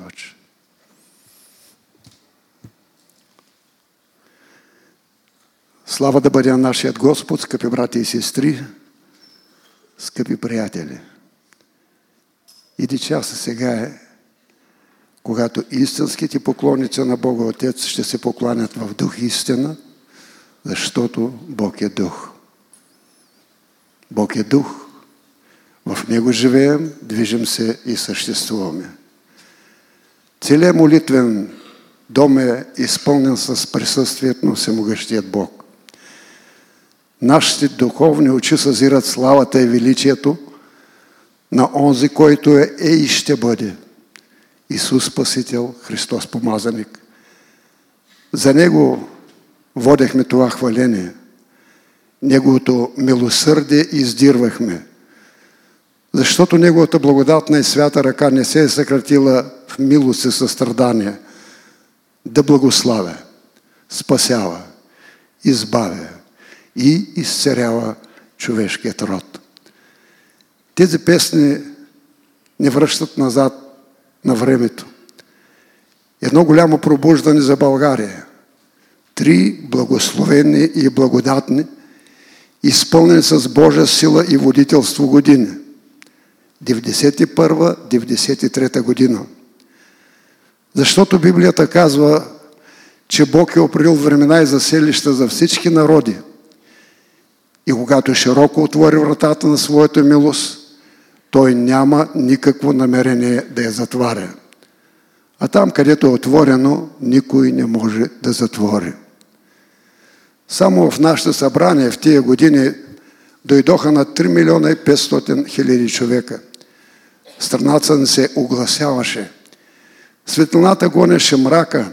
очи. Слава да бъде на нашият Господ, скъпи брати и сестри, скъпи приятели. Иди часа сега е, когато истинските поклонници на Бога Отец ще се покланят в дух и истина, защото Бог е дух. Бог е дух. В Него живеем, движим се и съществуваме. Целият молитвен дом е изпълнен с присъствието на Всемогъщият Бог. Нашите духовни очи съзират славата и величието на онзи, който е и ще бъде Исус Спасител, Христос Помазаник. За Него водехме това хваление. Неговото милосърдие издирвахме, защото Неговата благодатна и свята ръка не се е съкратила в милост и състрадание да благославя, спасява, избавя и изцерява човешкият род. Тези песни не връщат назад на времето. Едно голямо пробуждане за България. 3 благословени и благодатни, изпълнени с Божия сила и водителство години. 91-93 година. Защото Библията казва, че Бог е определил времена и заселища за всички народи. И когато широко отвори вратата на своята милост, Той няма никакво намерение да я затваря. А там, където е отворено, никой не може да затвори. Само в нашето събрание в тия години дойдоха на 3 милиона и 500 хиляди човека. Страната ни се огласяваше. Светлината гонеше мрака,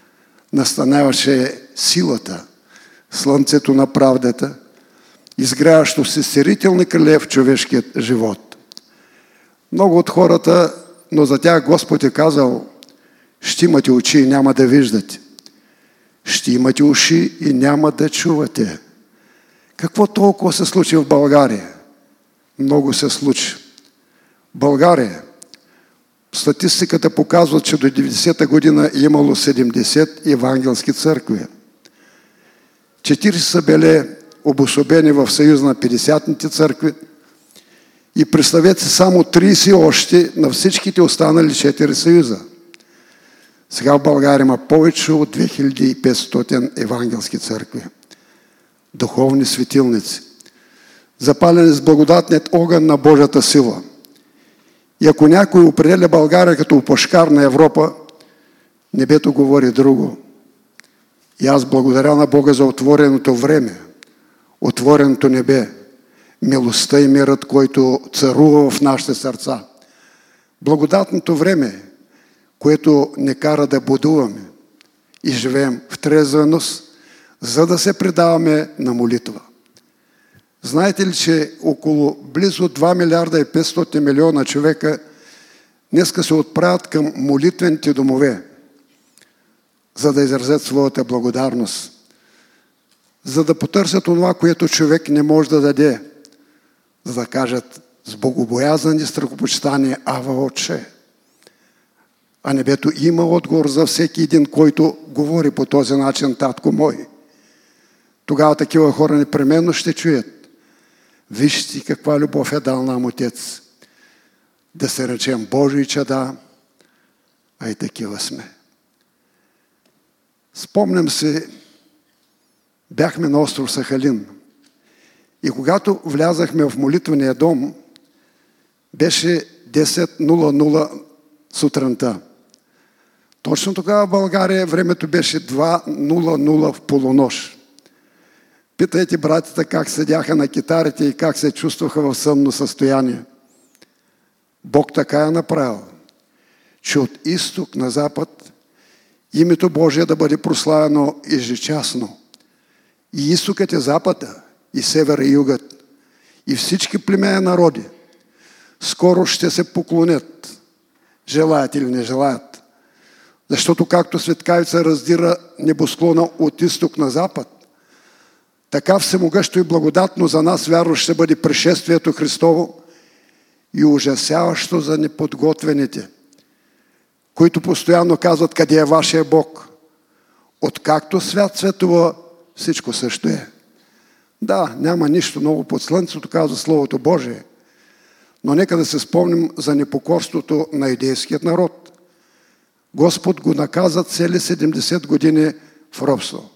настаняваше силата, слънцето на правдата, изгряващо се серителни криле в човешкият живот. Много от хората, но за тях Господ е казал, ще имате очи и няма да виждате. Ще имате уши и няма да чувате. Какво толкова се случи в България? Много се случи. България, статистиката показва, че до 90-та година е имало 70 евангелски църкви. 40 са били обособени в съюз на 50-ните църкви и представете само 30 още на всичките останали 4 съюза. Сега в България има повече от 2500 евангелски църкви. Духовни светилници, запалени с благодатният огън на Божията сила. И ако някой определя България като опашкар на Европа, небето говори друго. И аз благодаря на Бога за отвореното време, отвореното небе, милостта и мирът, който царува в нашите сърца. Благодатното време, което не кара да будуваме и живеем в трезвеност, за да се предаваме на молитва. Знаете ли, че около близо 2 милиарда и 500 милиона човека днеска се отправят към молитвените домове, за да изразят своята благодарност, за да потърсят това, което човек не може да даде, за да кажат с богобоязан и страхопочитание Ава Отче. А небето има отговор за всеки един, който говори по този начин, татко мой. Тогава такива хора непременно ще чуят. Вижте каква любов е дал нам Отец. Да се речем Божии чада, а и такива сме. Спомням се, бяхме на остров Сахалин и когато влязахме в молитвения дом, беше 10:00 сутринта. Точно тогава в България времето беше 2:00 в полунощ. Питайте братята как седяха на китарите и как се чувстваха в сънно състояние. Бог така е направил, че от изток на запад името Божие да бъде прославено ежечасно. И изтокът е запада, и север и югът, и всички племена народи скоро ще се поклонят, желаят или не желаят. Защото както светкавица раздира небосклона от изток на запад, така всемогъщо и благодатно за нас вярно ще бъде пришествието Христово и ужасяващо за неподготвените, които постоянно казват: къде е вашия Бог? Откакто свят светува, всичко също е. Да, няма нищо ново под слънцето, казва Словото Божие. Но нека да се спомним за непокорството на юдейският народ. Господ го наказа цели 70 години в робство.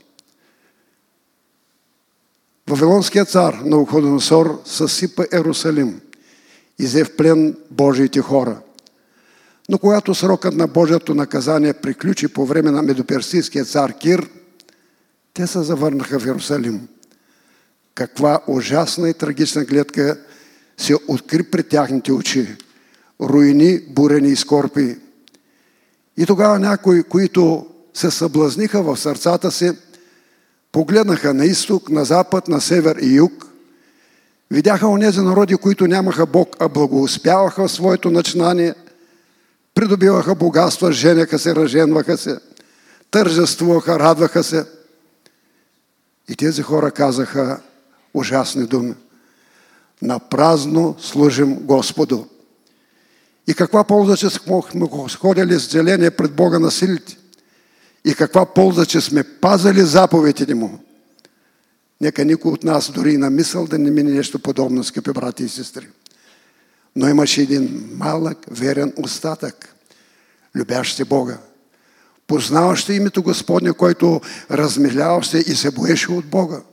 Вавилонският цар Навуходоносор съсипа Иерусалим и взе в плен Божиите хора. Но когато срокът на Божието наказание приключи по време на медоперсийския цар Кир, те се завърнаха в Иерусалим. Каква ужасна и трагична гледка се откри пред тяхните очи. Руини, бурени и скорпи. И тогава някои, които се съблазниха в сърцата си, погледнаха на изток, на запад, на север и юг, видяха онези народи, които нямаха Бог, а благоуспяваха в своето начинание, придобиваха богатства, женяха се, разженваха се, тържествуваха, радваха се. И тези хора казаха ужасни думи: напразно служим Господу. И каква полза, че сме ходили с деление пред Бога на силите? И каква полза, че сме пазали заповедите Му? Нека никой от нас дори и на мисъл да не мине нещо подобно, скъпи брати и сестри. Но имаше един малък, верен остатък, любящи Бога, познаващи името Господне, който размиляваше и се боеше от Бога.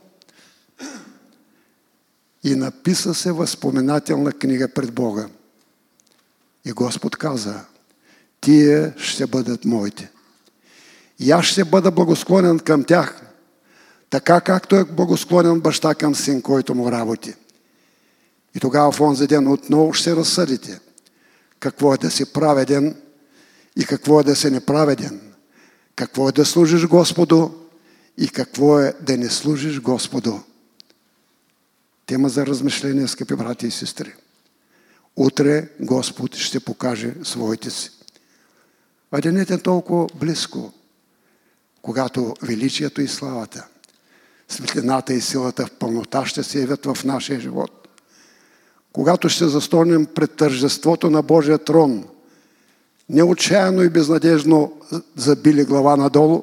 И написа се възпоменателна книга пред Бога. И Господ каза: тие ще бъдат моите. И аз ще бъда благосклонен към тях, така както е благосклонен баща към син, който му работи. И тогава в онзи ден отново ще разсъдите какво е да си праведен и какво е да си неправеден, какво е да служиш Господу и какво е да не служиш Господу. Тема за размишление, скъпи брати и сестри. Утре Господ ще покаже своите си. А денят е толкова близко, когато величието и славата, светлината и силата в пълнота ще се явят в нашия живот. Когато ще застонем пред тържеството на Божия трон, неотчаяно и безнадежно забили глава надолу,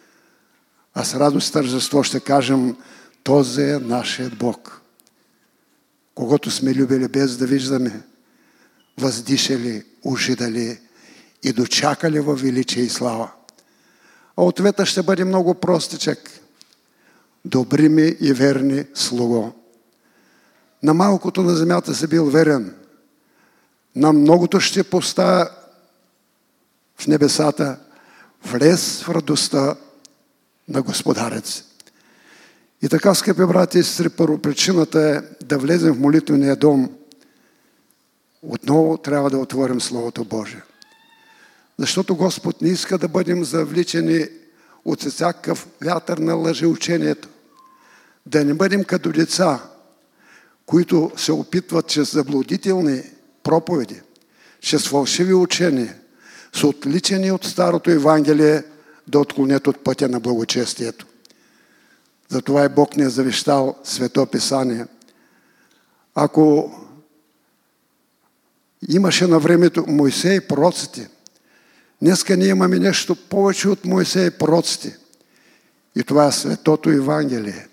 а с радост и тържество ще кажем: този е нашият Бог, когото сме любили без да виждаме, въздишали, ужидали и дочакали във величие и слава. А ответа ще бъде много простичък: добри ми и верни слуго. На малкото на земята си бил верен, на многото ще поставя в небесата, влез в радостта на Господарец. И така, скъпи брати и сестри, първопричината е да влезем в молитвения дом. Отново трябва да отворим Словото Божие. Защото Господ не иска да бъдем завличани от всякакъв вятър на лъжеучението. Да не бъдем като деца, които се опитват чрез заблудителни проповеди, чрез фалшиви учения, с отличани от Старото Евангелие, да отклонят от пътя на благочестието. Затова и Бог ни е завещал Свето Писание. Ако имаше на времето Мойсей и пророците, днеска ние имаме нещо повече от Мойсей и пророците. И това е Светото Евангелие.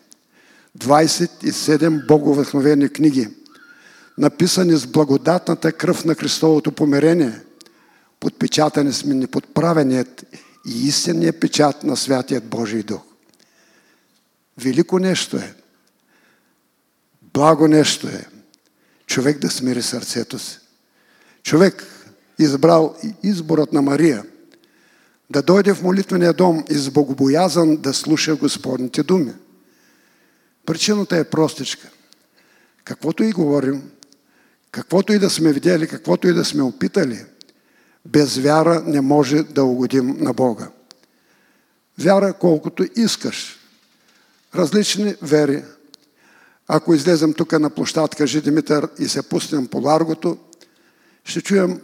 27 боговдъхновени книги, написани с благодатната кръв на Христовото помирение, подпечатани с неподправеният и истинният печат на Святият Божий Дух. Велико нещо е, благо нещо е човек да смири сърцето си. Човек избрал изборът на Мария да дойде в молитвения дом и с богобоязън да слуша Господните думи. Причината е простичка. Каквото и говорим, каквото и да сме видели, каквото и да сме опитали, без вяра не може да угодим на Бога. Вяра колкото искаш. Различни вери. Ако излезем тук на площадка Жидимитър и се пуснем по Ларгото, ще чуем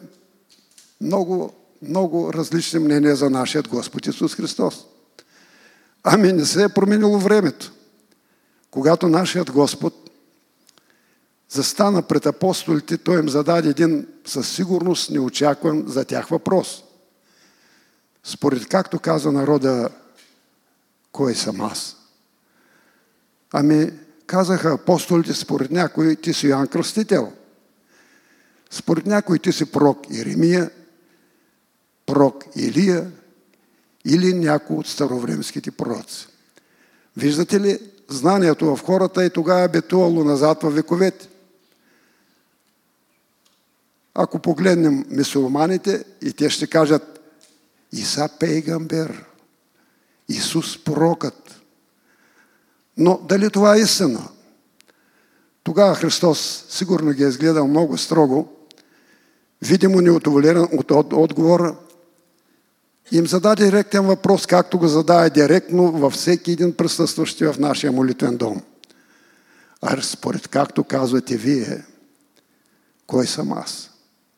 много различни мнения за нашият Господ Исус Христос. Ами не се е променило времето. Когато нашият Господ застана пред апостолите, Той им зададе един със сигурност неочакван за тях въпрос. Според както каза народа, кой съм аз? Ами, казаха апостолите, според някой ти си Йоан Кръстител. Според някой ти си пророк Иеремия, пророк Илия или някой от старовремските пророци. Виждате ли, знанието в хората и тогава е битувало назад във вековете. Ако погледнем мюсюлманите, и те ще кажат Иса Пейгамбер, Исус пророкът. Но дали това е истина? Тогава Христос сигурно ги е изгледал много строго, видимо неудоволен от отговора, им зададе директен въпрос, както го зададе директно във всеки един присъстващи в нашия молитвен дом. А според както казвате вие, кой съм аз?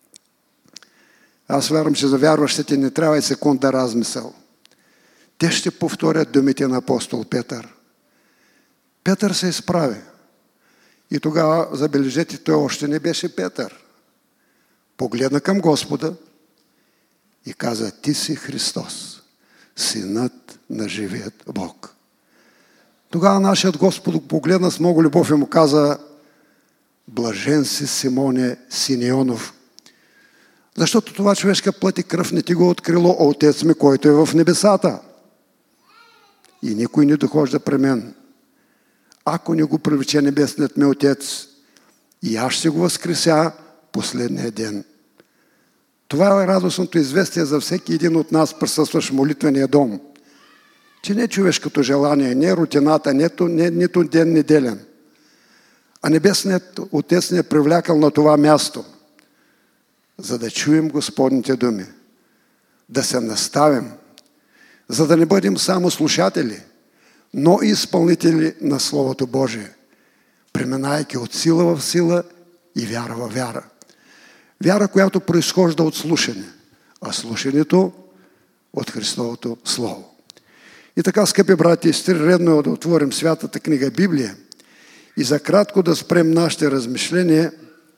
Аз вярвам, че за вярващите не трябва и секунда размисъл. Те ще повторят думите на апостол Петър. Петър се изправи. И тогава, забележете, той още не беше Петър. Погледна към Господа и каза, ти си Христос, Синът на живият Бог. Тогава нашият Господ погледна с много любов и му каза, блажен си, Симоне Синеонов, защото това човешка плът и кръв не ти го открило Отец ми, който е в небесата. И никой не дохожда при мен. Ако не го привлече небесният ми Отец, и аз ще го възкреся последния ден. Това е радостното известие за всеки един от нас, присъстващ в молитвения дом. Че не човешкото желание, не рутината, нито ден неделен, а небесният Отец ни е привлякал на това място, за да чуем Господните думи, да се наставим, за да не бъдем само слушатели, но и изпълнители на Словото Божие, преминайки от сила в сила и вяра в вяра. Вяра, която произхожда от слушане, а слушането от Христовото Слово. И така, скъпи брати и сестри, редно е да отворим святата книга Библия и за кратко да спрем нашите размишления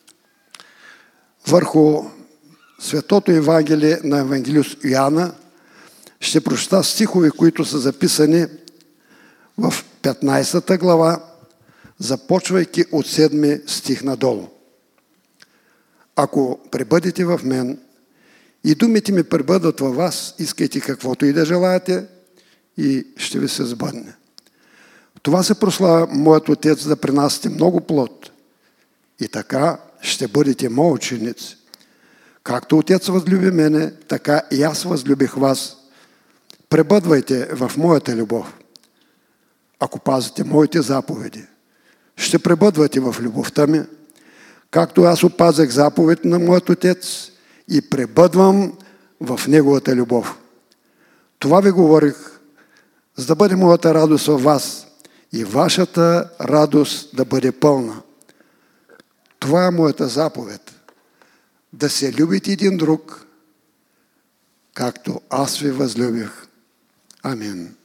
върху Светото Евангелие на евангелист Йоанна. Ще прочета стихове, които са записани в 15 глава, започвайки от 7 стих надолу. Ако пребъдете в мен и думите ми пребъдат във вас, искайте каквото и да желаете и ще ви се сбъдне. Това се прославя моят Отец да принасяте много плод и така ще бъдете мои ученици. Както Отец възлюби мене, така и аз възлюбих вас. Пребъдвайте в моята любов. Ако пазите моите заповеди, ще пребъдвате в любовта ми, както аз опазах заповед на моят Отец и пребъдвам в Неговата любов. Това ви говорих, за да бъде моята радост във вас и вашата радост да бъде пълна. Това е моята заповед. Да се любите един друг, както аз ви възлюбих. Амин.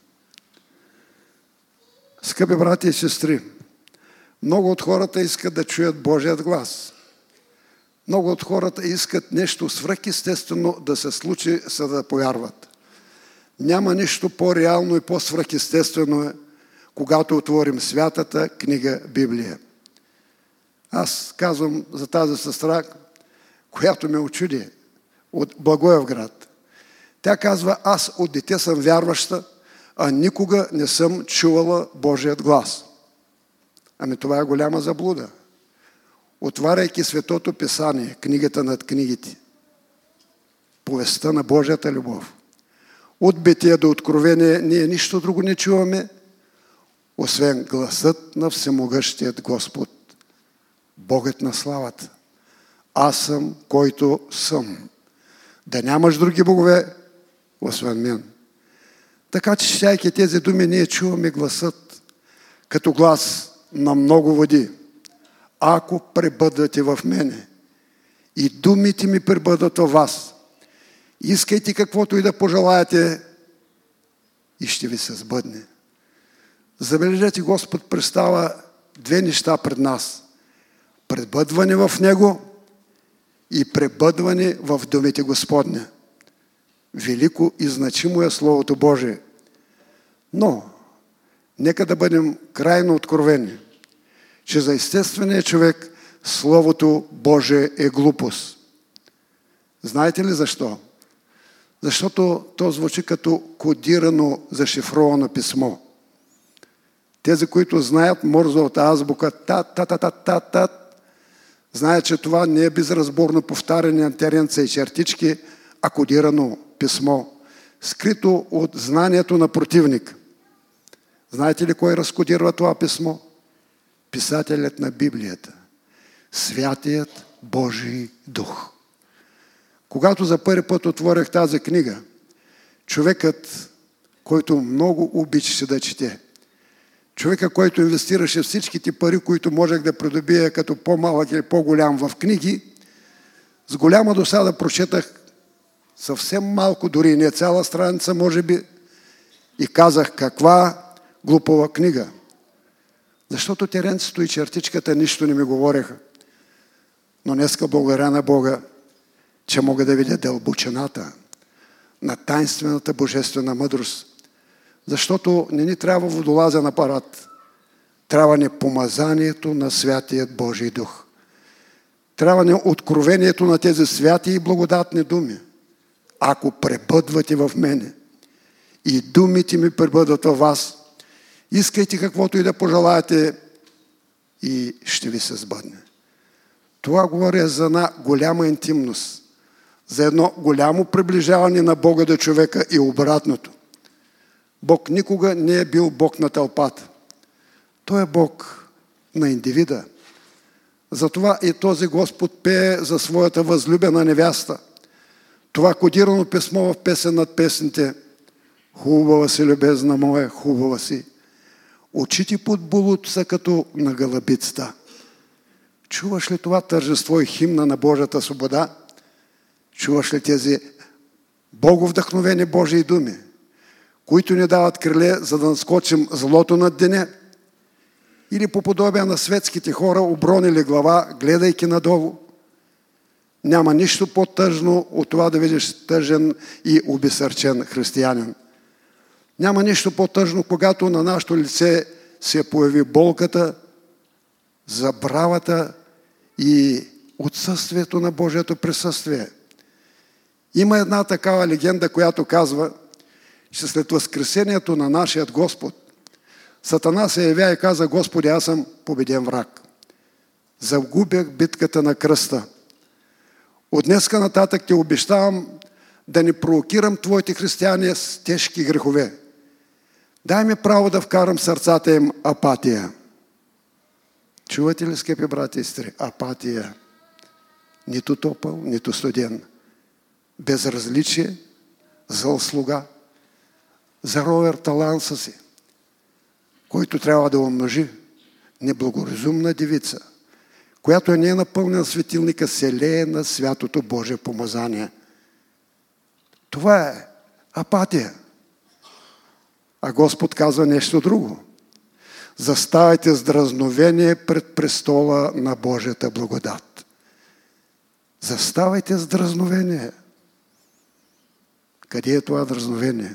Скъпи брати и сестри, много от хората искат да чуят Божият глас. Много от хората искат нещо свръхестествено да се случи, за да повярват. Няма нищо по-реално и по-свръхестествено, когато отворим святата книга Библия. Аз казвам за тази сестра, която ме очуди от Благоевград. Тя казва, аз от дете съм вярваща, а никога не съм чувала Божият глас. Ами това е голяма заблуда. Отваряйки Светото Писание, книгата над книгите, повестта на Божията любов, от Битие до Откровение, ние нищо друго не чуваме, освен гласът на Всемогъщият Господ, Богът на славата. Аз съм, който съм. Да нямаш други богове, освен мен. Така че, четяйки тези думи, ние чуваме гласът като глас на много води. Ако пребъдвате в мене и думите ми пребъдват във вас, искайте каквото и да пожелаете и ще ви се сбъдне. Забележете, Господ представя две неща пред нас. Пребъдване в Него и пребъдване в думите Господне. велико и значимо е Словото Божие. Но, нека да бъдем крайно откровени, че за естествения човек Словото Божие е глупост. Знаете ли защо? Защото то звучи като кодирано, зашифровано писмо. Тези, които знаят морзовата азбука, знаят, че това не е безразборно повтаряне на теренца и чертички, а кодирано писмо, скрито от знанието на противник. Знаете ли кой разкодирва това писмо? Писателят на Библията. Святият Божий Дух. Когато за първи път отворих тази книга, човекът, който много обичаше да чете, човека, който инвестираше всичките пари, които можех да придобия като по-малък или по-голям в книги, с голяма досада прочетах съвсем малко, дори не цяла страница, може би, и казах: каква глупава книга. Защото теренцето и чертичката нищо не ми говореха. Но днеска благодаря на Бога, че мога да видя дълбочината на тайнствената божествена мъдрост. Защото не ни трябва водолазен апарат. Трябва ни помазанието на Святият Божий Дух. Трябва ни откровението на тези святи и благодатни думи. Ако пребъдвате в мене и думите ми пребъдват във вас, искайте каквото и да пожелаете и ще ви се сбъдне. Това говоря за една голяма интимност, за едно голямо приближаване на Бога до човека и обратното. Бог никога не е бил Бог на тълпата. Той е Бог на индивида. Затова и този Господ пее за своята възлюбена невяста. Това кодирано писмо в песен над песните: хубава си, любезна моя, хубава си. Очите под булото са като на гълъбицата. Чуваш ли това тържество и химна на Божията свобода? Чуваш ли тези боговдъхновени Божии думи, които ни дават криле, за да наскочим злото над деня? Или по подобие на светските хора, обронили глава, гледайки надолу? Няма нищо по-тъжно от това да видиш тъжен и обесърчен християнин. Няма нищо по-тъжно, когато на нашето лице се появи болката, забравата и отсъствието на Божието присъствие. Има една такава легенда, която казва, че след възкресението на нашият Господ, Сатана се явя и каза: Господи, аз съм победен враг. Загубях битката на кръста. От днеска нататък ти обещавам да не провокирам твоите християни с тежки грехове. Дай ми право да вкарам в сърцата им апатия. Чувате ли, скъпи брати и сестри? Апатия. Нито топъл, нито студен. Безразличие, зъл слуга. Заровер таланса си, който трябва да умножи. Неблагоразумна девица, която не е напълнена светилника, се лее на святото Божие помазание. Това е апатия. А Господ казва нещо друго. Заставайте с дразновение пред престола на Божията благодат. Заставайте с дразновение. Къде е това дразновение?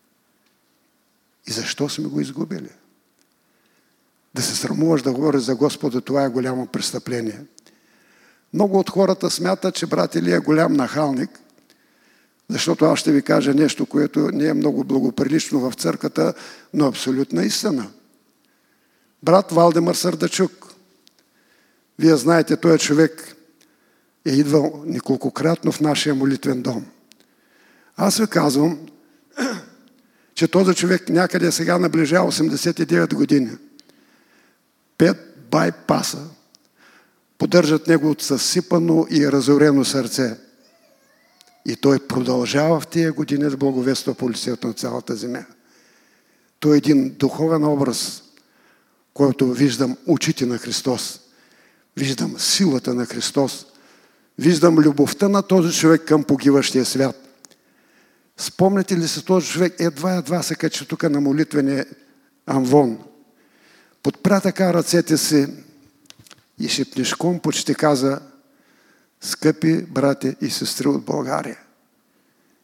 И защо сме го изгубили? Да се срамуваш да говориш за Господа, това е голямо престъпление. Много от хората смятат, че брат Илия е голям нахалник, защото аз ще ви кажа нещо, което не е много благоприлично в църквата, но абсолютна истина. Брат Валдемар Сърдачук, вие знаете, той човек е идвал неколкократно в нашия молитвен дом. Аз ви казвам, че този човек някъде сега наближава 89 години. 5 байпаса поддържат него от съсипано и разорено сърце. И той продължава в тия години да благовества по лицето на цялата земя. Той е един духовен образ, който виждам очите на Христос. Виждам силата на Христос. Виждам любовта на този човек към погиващия свят. Спомняте ли се, този човек едва се качи тук на молитвения амвон. Подпря така ръцете си и шепнешком почти каза: скъпи брати и сестри от България,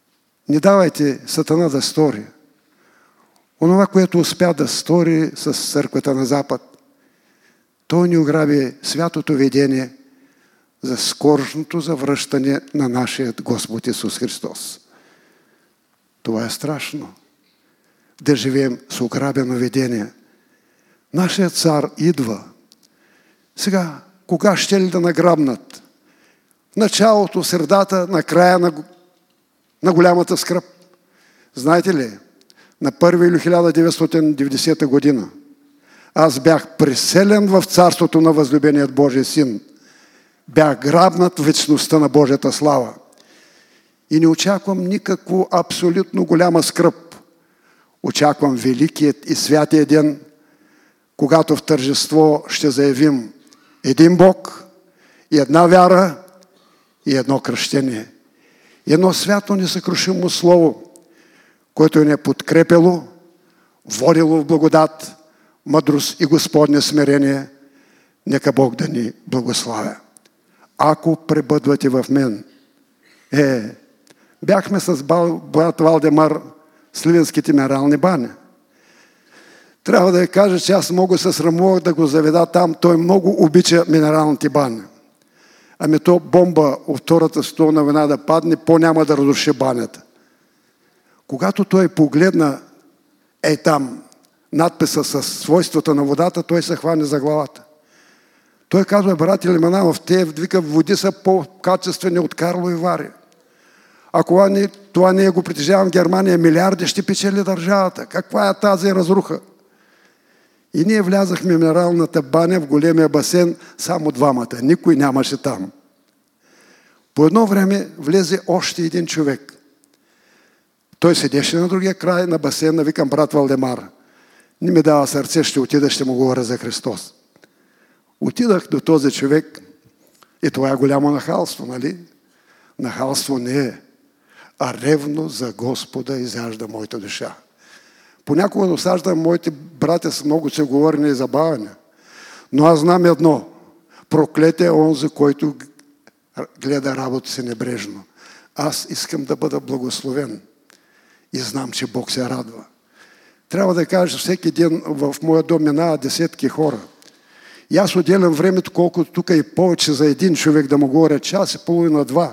Не давайте Сатана да стори онова, което успя да стори с църквата на Запад. Той ни ограби святото видение за скорошното завръщане на нашия Господ Исус Христос. Това е страшно. Да живеем с ограбено видение. Нашият цар идва. Сега, кога ще ли да награбнат? В началото, средата, на края на голямата скръб. Знаете ли, на 1 юли 1990 година аз бях преселен в царството на възлюбеният Божий син. Бях грабнат в вечността на Божията слава. И не очаквам никакво абсолютно голяма скръб. Очаквам великият и святия ден, когато в тържество ще заявим един Бог и една вяра и едно кръщение. И едно свято несъкрушимо слово, което ни е подкрепило, водило в благодат, мъдрост и Господне смирение. Нека Бог да ни благославя. Ако пребъдвате в мен. Бяхме с брат Валдемар в Сливенските минерални бани. Трябва да ви кажа, че аз много се срамувах да го заведа там. Той много обича минералните бани. Ами то бомба от Втората световна война да падне, по-няма да разруши банята. Когато той погледна там надписа с свойствата на водата, той се хване за главата. Той казва: брат Лиманов, те води са по-качествени от Карло и Вари. Ако това не го притежавам в Германия, милиарди ще печели държавата. Каква е тази разруха? И ние влязахме в минералната баня, в големия басейн, само двамата. Никой нямаше там. По едно време влезе още един човек. Той седеше на другия край на басейна, викам: брат Валдемар, не ми дава сърце, ще отида, ще му говоря за Христос. Отидах до този човек и това е голямо нахалство, нали? Нахалство не е, а ревно за Господа изяжда моята душа. Понякога досаждам, моите братя са много говорени и забавени. Но аз знам едно: проклет е онзи, който гледа работа си небрежно. Аз искам да бъда благословен и знам, че Бог се радва. Трябва да кажа, всеки ден в моя дом минава десетки хора. И аз отделям времето, колкото тук и повече за един човек да му говоря, час и половина, два,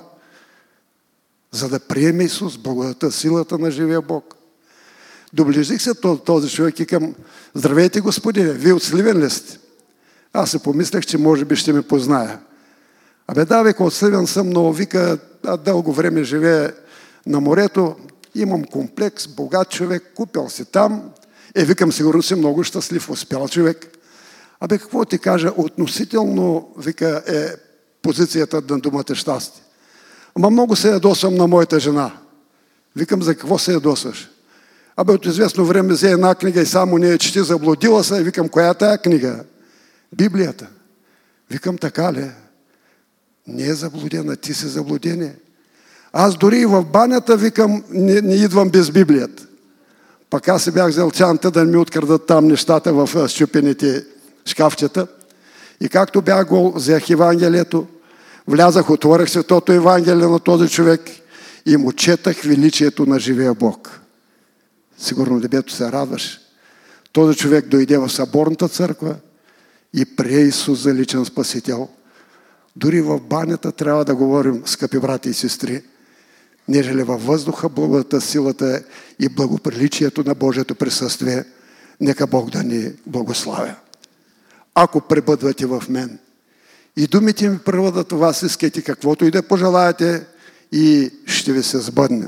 за да приеме Исус, благодата, силата на живия Бог. Доближих се този човек и към: здравейте, господине, вие от Сливен ли сте? Аз се помислях, че може би ще ме позная. Да, вика, от Сливен съм, но вика, дълго време живея на морето, имам комплекс, богат човек, купил си там. Викам, сигурно си много щастлив, успял човек. Какво ти кажа, относително, вика, е позицията на думата щастие. Много се ядосвам на моята жена. Викам, за какво се ядосваш? От известно време взе една книга и само не я чете, заблудила се. И викам, коя е тая книга? Библията. Викам, така ли? Не е заблудена, ти си заблудение. Аз дори и в банята, викам, не идвам без Библията. Пък аз си бях взел чанта да ми открадат там нещата в счупените шкафчета. И както бях гол, взех Евангелието, влязах, отворих Светото Евангелие на този човек и му четах величието на живия Бог. Сигурно дебето се радваш. Този човек дойде в съборната църква и прие Исус за личен спасител. Дори в банята трябва да говорим, скъпи брати и сестри, нежели във въздуха благодата, силата и благоприличието на Божието присъствие. Нека Бог да ни благославя. Ако пребъдвате в мен и думите ми превъдат в вас, искайте каквото и да пожелаете и ще ви се сбъдне.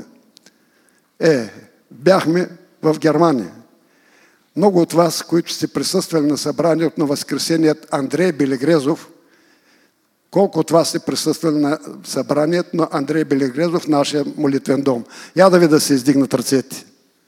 Бяхме в Германия. Много от вас, които сте присъствали на събранието на Възкресеният Андрей Белегрезов, колко от вас сте присъствали на събранието на Андрей Белегрезов в нашия молитвен дом? Я да ви да се издигнат ръцете.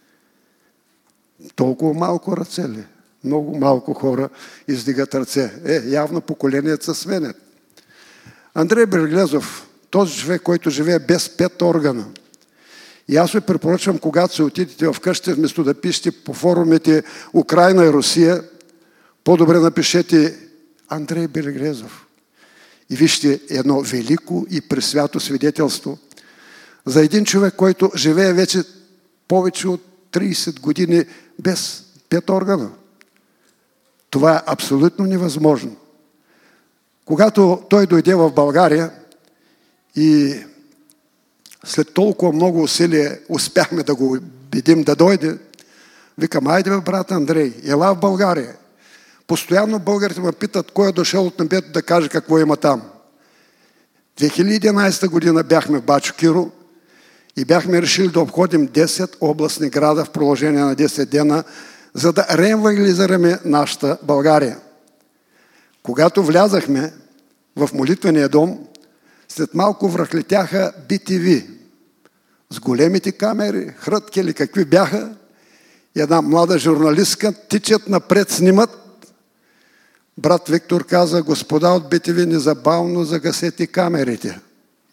Толкова малко ръце ли? Много малко хора издигат ръце. Явно поколенията се сменят. Андрей Белегрезов, този човек, който живее без 5 органа. И аз ви препоръчвам, когато се отидете вкъщи, вместо да пишете по форумите Украйна и Русия, по-добре напишете Андрей Белегрезов. И вижте едно велико и пресвято свидетелство За един човек, който живее вече повече от 30 години без 5 органа. Това е абсолютно невъзможно. Когато той дойде в България и след толкова много усилия успяхме да го убедим да дойде, викам: айде бе, брат Андрей, ела в България. Постоянно българите ме питат кой е дошъл от небето да каже какво има там. 2011 година бяхме в Бачо Киро и бяхме решили да обходим 10 областни града в продължение на 10 дена, за да реевангелизираме нашата България. Когато влязахме в молитвения дом, след малко връхлетяха BTV с големите камери, хрътки или какви бяха, и една млада журналистка тичат напред, снимат. Брат Виктор каза: господа от BTV, незабавно загасете камерите.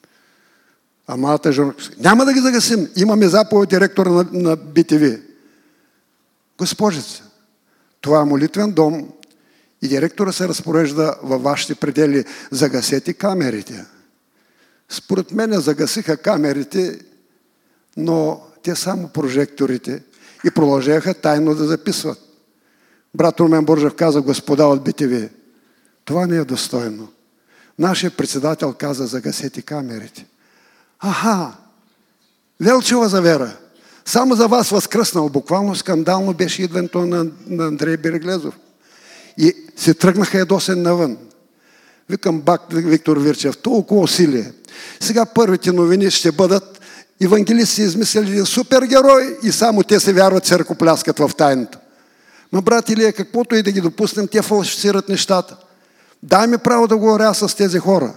А младата журналистка: няма да ги загасим, имаме заповед директора на BTV. Госпожица, това е молитвен дом и директора се разпорежда във вашите предели: загасете камерите. Според мен загасиха камерите, но те само прожекторите, и продължаха тайно да записват. Брат Румен Буржев каза: господа от BTV, това не е достойно. Нашият председател каза: загасете камерите. Аха, Велчева завера. Само за вас възкръснал. Буквално скандално беше идването на Андрей Береглезов. И се тръгнаха ядосен навън. Викам: бак Виктор Вирчев, толкова усилие. Сега първите новини ще бъдат: евангелисти измислили един супергерой и само те се вярват, се ръкопляскат в тайното. Но, брат Илия, каквото и да ги допуснем, те фалшифицират нещата. Дай ми право да говоря с тези хора.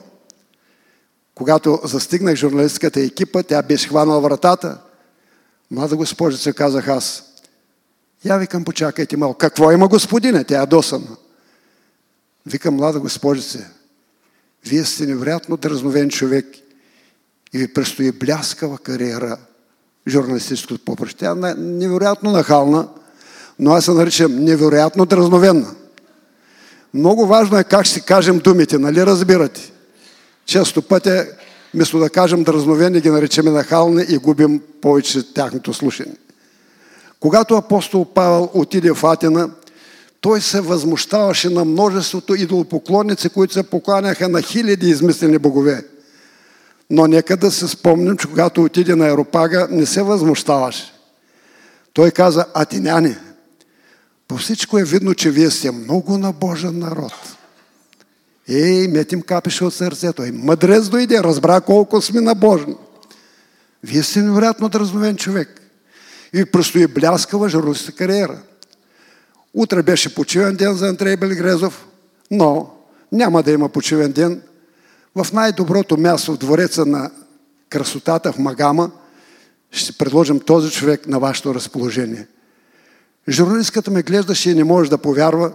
Когато застигнах журналистката екипа, тя беше хванала вратата. Млада госпожица, казах аз: я, викам, почакайте малко. Какво има, господине? Тя е ядосана. Викам: млада госпожица, вие сте невероятно дразновен човек и ви предстои бляскава кариера в журналистическото поприще. Тя е невероятно нахална, но аз се наричам невероятно дразновенна. Много важно е как ще кажем думите, нали разбирате? Често пъти, вместо да кажем дразновени, ги наричаме нахални и губим повече тяхното слушане. Когато апостол Павел отиде в Атина, той се възмущаваше на множеството идолопоклонници, които се покланяха на хиляди измислени богове. Но нека да се спомним, че когато отиде на Аеропага, не се възмущаваше. Той каза: атиняни, по всичко е видно, че вие сте много набожен народ. Мет им капеше от сърцето. Мъдрец дойде, разбра колко сме набожни. Вие сте невероятно дразновен човек. И предстои бляскава журналистическа кариера. Утре беше почивен ден за Андрей Белегрезов, но няма да има почивен ден. В най-доброто място в двореца на красотата в Магама ще предложим този човек на вашето разположение. Журналистката ме гледаше и не може да повярва.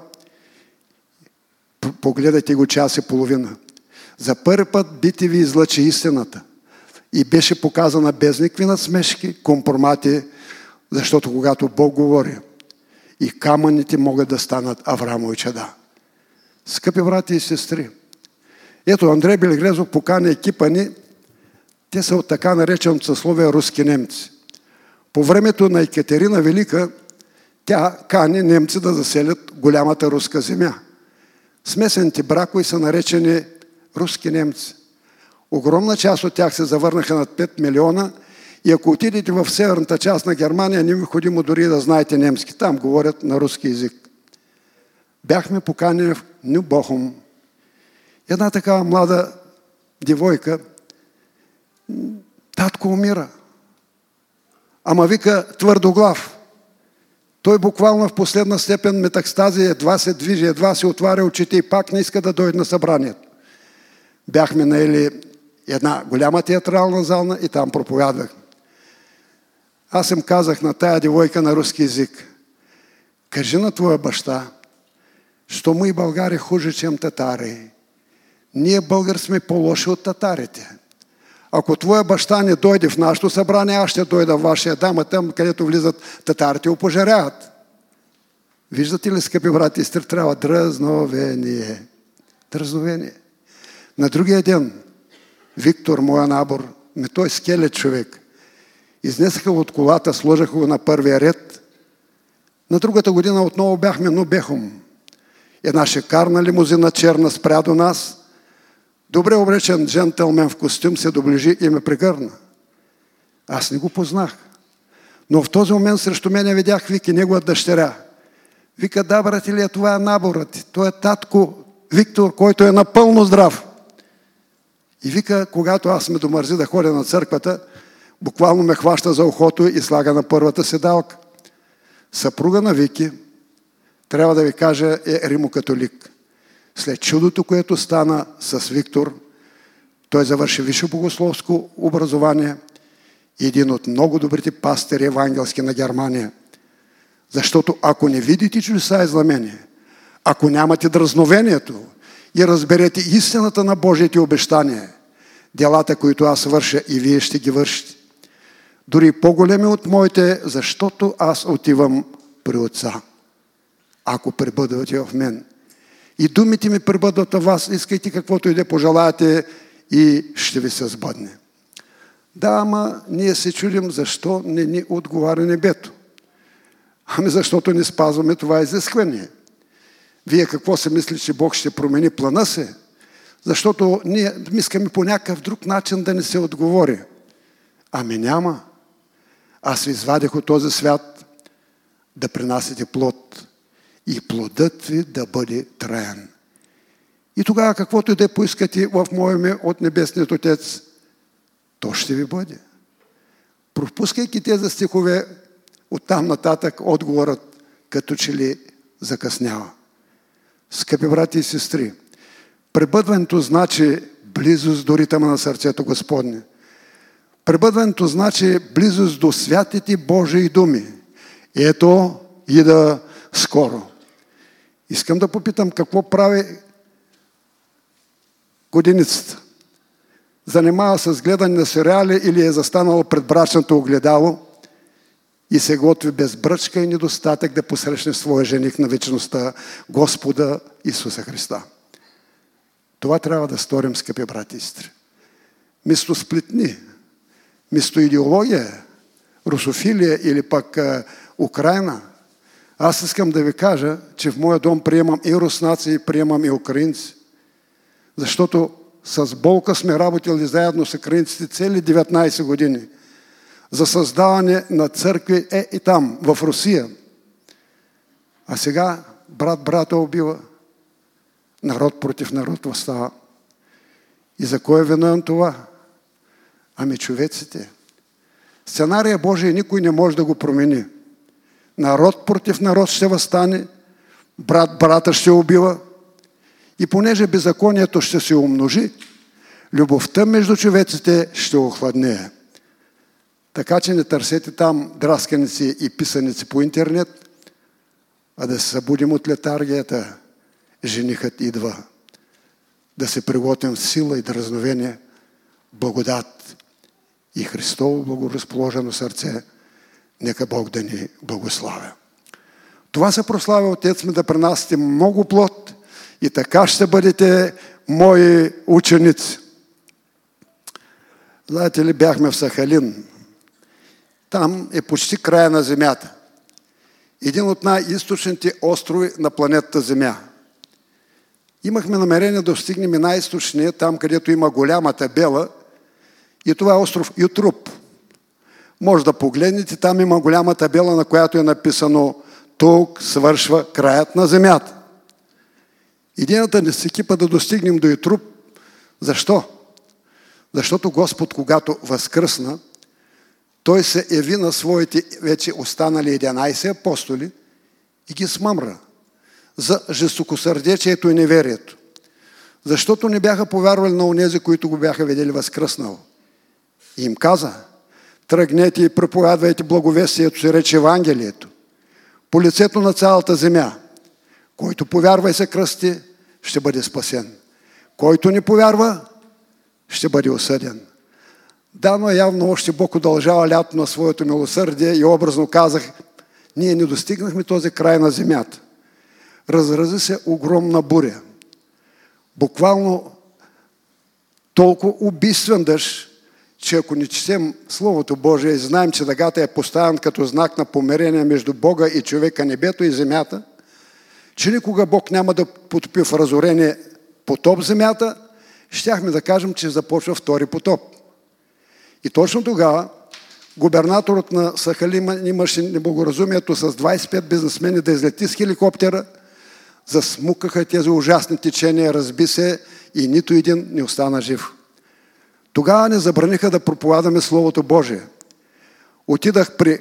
Погледайте го час и половина. За първи път BTV излъчи истината и беше показана без никакви насмешки, компромати, защото когато Бог говори, и камъните могат да станат Аврамови чада. Скъпи брати и сестри, ето Андрей Белегрезов покани екипа ни. Те са от така нареченото съсловие руски немци. По времето на Екатерина Велика тя кани немци да заселят голямата руска земя. Смесените бракове са наречени руски немци. Огромна част от тях се завърнаха над 5 милиона и ако отидете в северната част на Германия, не е необходимо дори да знаете немски. Там говорят на руски език. Бяхме поканени в Ню Бохум. Една такава млада девойка, татко умира. Ама вика твърдоглав. Той буквално в последна степен метакстази, едва се движи, едва се отваря очите и пак не иска да дойде на събранието. Бяхме наели една голяма театрална зала и там проповядвах. Аз им казах на тая девойка на руски език: кажи на твоя баща, що му и България хуже, чем татари. Ние българи сме по-лоши от татарите. Ако твоя баща не дойде в нашето събрание, аз ще дойда в вашия дам, а там, където влизат татарите, опожаряват. Виждате ли, скъпи брати и сестри, трябва дръзновение. Дръзновение. На другия ден Виктор, моя набор, той скелет човек. Изнесаха от колата, сложаха го на първия ред. На другата година отново бяхме на Бехум. Една шикарна лимузина черна спря до нас. Добре облечен джентълмен в костюм се доближи и ме прегърна. Аз не го познах. Но в този момент срещу мене видях Вики, негова дъщеря. Вика, да, брателия, това е наборът ти. Той е татко Виктор, който е напълно здрав. И вика, когато аз ме домързи да ходя на църквата, буквално ме хваща за ухото и слага на първата седалка. Съпруга на Вики, трябва да ви кажа, е римокатолик. След чудото, което стана с Виктор, той завърши висше богословско образование и един от много добрите пастири евангелски на Германия. Защото ако не видите чудеса и знамения, ако нямате дразновението и разберете истината на Божиите обещания, делата, които аз върша и вие ще ги вършите. Дори по-големи от моите, защото аз отивам при Отца. Ако пребъдвате в мен. И думите ми пребъдват в вас, искайте каквото и да пожелаете и ще ви се сбъдне. Да, ама ние се чудим защо не ни отговаря небето. Ами защото не спазваме това изискване. Вие какво се мислите, че Бог ще промени плана си? Защото ние искаме по някакъв друг начин да не се отговори. Ами няма. Аз ви извадих от този свят да принасяте плод. И плодът ви да бъде траен. И тогава каквото и да поискате в мое име от Небесният Отец, то ще ви бъде. Пропускайки тези стихове, оттам нататък отговорът като че ли закъснява. Скъпи брати и сестри, пребъдването значи близост до ритъма на сърцето Господне. Пребъдването значи близост до святите Божии думи. Ето и да скоро. Искам да попитам какво прави годиницата. Занимава се с гледане на сериали или е застанала пред брачното огледало и се готви без бръчка и недостатък да посрещне своя жених на вечността, Господа Исуса Христа. Това трябва да сторим, скъпи брати и сестри. Вместо сплетни, вместо идеология, русофилия или пък Украйна, аз искам да ви кажа, че в моя дом приемам и руснаци, приемам и украинци. Защото с болка сме работили заедно с украинците цели 19 години за създаване на църкви и там, в Русия. А сега брат брата убива, народ против народ въстава. И за кой е виновен това? Ами човеците. Сценария Божия никой не може да го промени. Народ против народ ще възстане, брат брата ще убива и понеже беззаконието ще се умножи, любовта между човеците ще охладнее. Така че не търсете там драсканици и писаници по интернет, а да се събудим от летаргията. Женихът идва. Да се приготвим с сила и дразновение, благодат и Христово благоразположено сърце. Нека Бог да ни благославя. Това се прославя Отец ми, да принасяте много плод и така ще бъдете мои ученици. Знаете ли, бяхме в Сахалин. Там е почти края на земята. Един от най-източните острови на планетата Земя. Имахме намерение да достигнем най-източния, там където има голяма табела, и това е остров Ютруп. Може да погледнете, там има голяма табела, на която е написано: тук свършва краят на земята. Идеята ни с екипа да достигнем до Ютруп. Защо? Защото Господ, когато възкръсна, Той се яви на своите вече останали 11 апостоли и ги смъмра за жестокосърдечието и неверието. Защото не бяха повярвали на онези, които го бяха видели възкръснал. И им каза: тръгнете и проповядвайте благовестието, се рече Евангелието, по лицето на цялата земя. Който повярва и се кръсти, ще бъде спасен. Който не повярва, ще бъде осъден. Да, но явно още Бог удължава лято на своето милосърдие и образно казах, ние не достигнахме този край на земята. Разрази се огромна буря. Буквално толкова убийствен дъжд че ако не четем Словото Божие и знаем, че дъгата е поставен като знак на помирение между Бога и човека, небето и земята, че никога Бог няма да потопи в разорение потоп земята, щяхме да кажем, че започва втори потоп. И точно тогава губернаторът на Сахалин имаше неблагоразумието с 25 бизнесмени да излети с хеликоптера, засмукаха тези ужасни течения, разби се и нито един не остана жив. Тогава не забраниха да проповядаме Словото Божие. Отидах при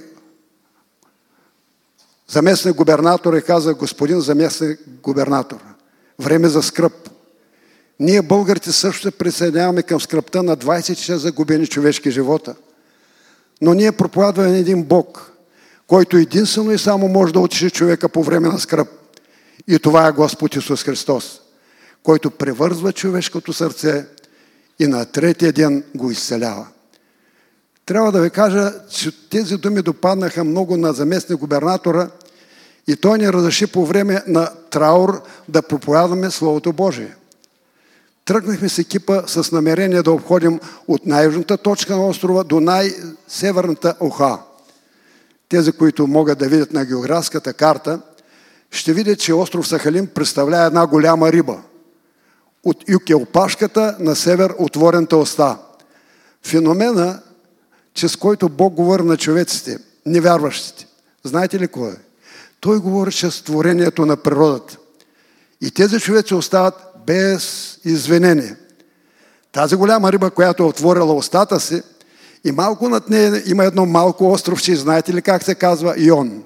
заместник губернатора и казах: господин заместник губернатор, време за скръб. Ние, българите, също се присъединяваме към скръбта на 26 загубени човешки живота. Но ние проповядваме един Бог, който единствено и само може да утеши човека по време на скръб. И това е Господ Исус Христос, който превързва човешкото сърце и на третия ден го изцелява. Трябва да ви кажа, че тези думи допаднаха много на заместник губернатора и той ни разреши по време на траур да проповядваме Словото Божие. Тръгнахме с екипа с намерение да обходим от най-южната точка на острова до най-северната Оха. Тези, които могат да видят на географската карта, ще видят, че остров Сахалин представлява една голяма риба. От юг е опашката, на север отворената уста. Феномена, чрез който Бог говори на човеците, невярващите. Знаете ли кой е? Той говори чрез творението на природата. И тези човеци остават без извинение. Тази голяма риба, която е отворила устата си, и малко над нея има едно малко островче. Знаете ли как се казва? Йон.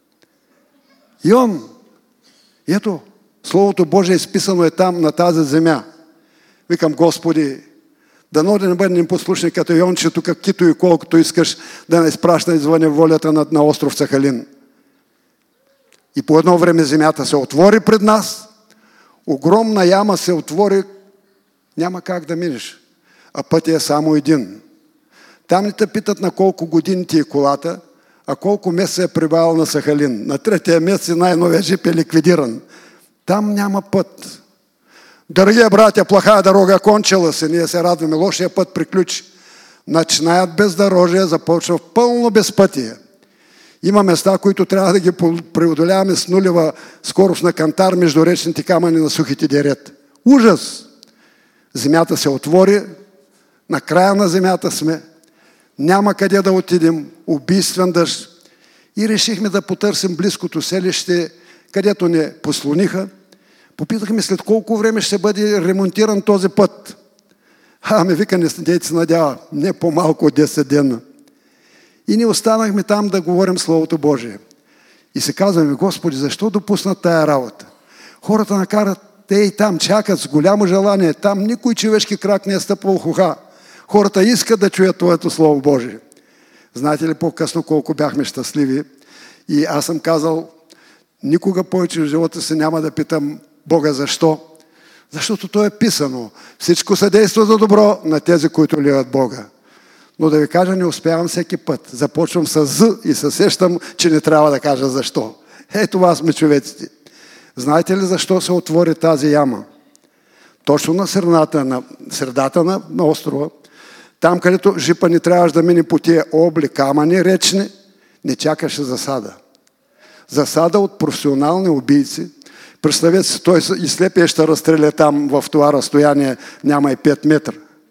Йон. Ето, Словото Божие изписано е там, на тази земя. Викам: Господи, дано да не бъде непослушни като Йонче, тук кито и колкото искаш да не изпраща извън волята на остров Сахалин. И по едно време земята се отвори пред нас, огромна яма се отвори, няма как да минеш, а пътя е само един. Там не те питат на колко години ти е колата, а колко месеца е прибавил на Сахалин. На третия месец най-новия джип е ликвидиран. Там няма път. Дорогие братя, плохая дорога кончила се, ние се радваме, лошия път приключи. Начинаят бездорожие, започва в пълно безпътие. Има места, които трябва да ги преодоляваме с нулева скорост на кантар между речните камъни на сухите дерета. Ужас! Земята се отвори, на края на земята сме, няма къде да отидем, убийствен дъжд. И решихме да потърсим близкото селище, където не послониха. Попитахме след колко време ще бъде ремонтиран този път. Ами вика, не се надява, не по-малко от 10 дена. И ние останахме там да говорим Словото Божие. И се казваме: Господи, защо допуснат тая работа? Хората накарат, те и там чакат с голямо желание. Там никой човешки крак не е стъпвал в уха. Хората искат да чуят Твоето Слово Божие. Знаете ли по-късно колко бяхме щастливи? И аз съм казал: никога повече в живота си няма да питам Бога защо. Защото то е писано: всичко съдейства за добро на тези, които любят Бога. Но да ви кажа, не успявам всеки път. Започвам с «з» и се сещам, че не трябва да кажа защо. Това сме човеците. Знаете ли защо се отвори тази яма? Точно на средата на острова, там където жипа не трябваше да мине по тия обли камъни речни, не чакаше засада. Засада от професионални убийци. Представете си, той и слепия ще разстреля там в това разстояние, няма и 5 метра.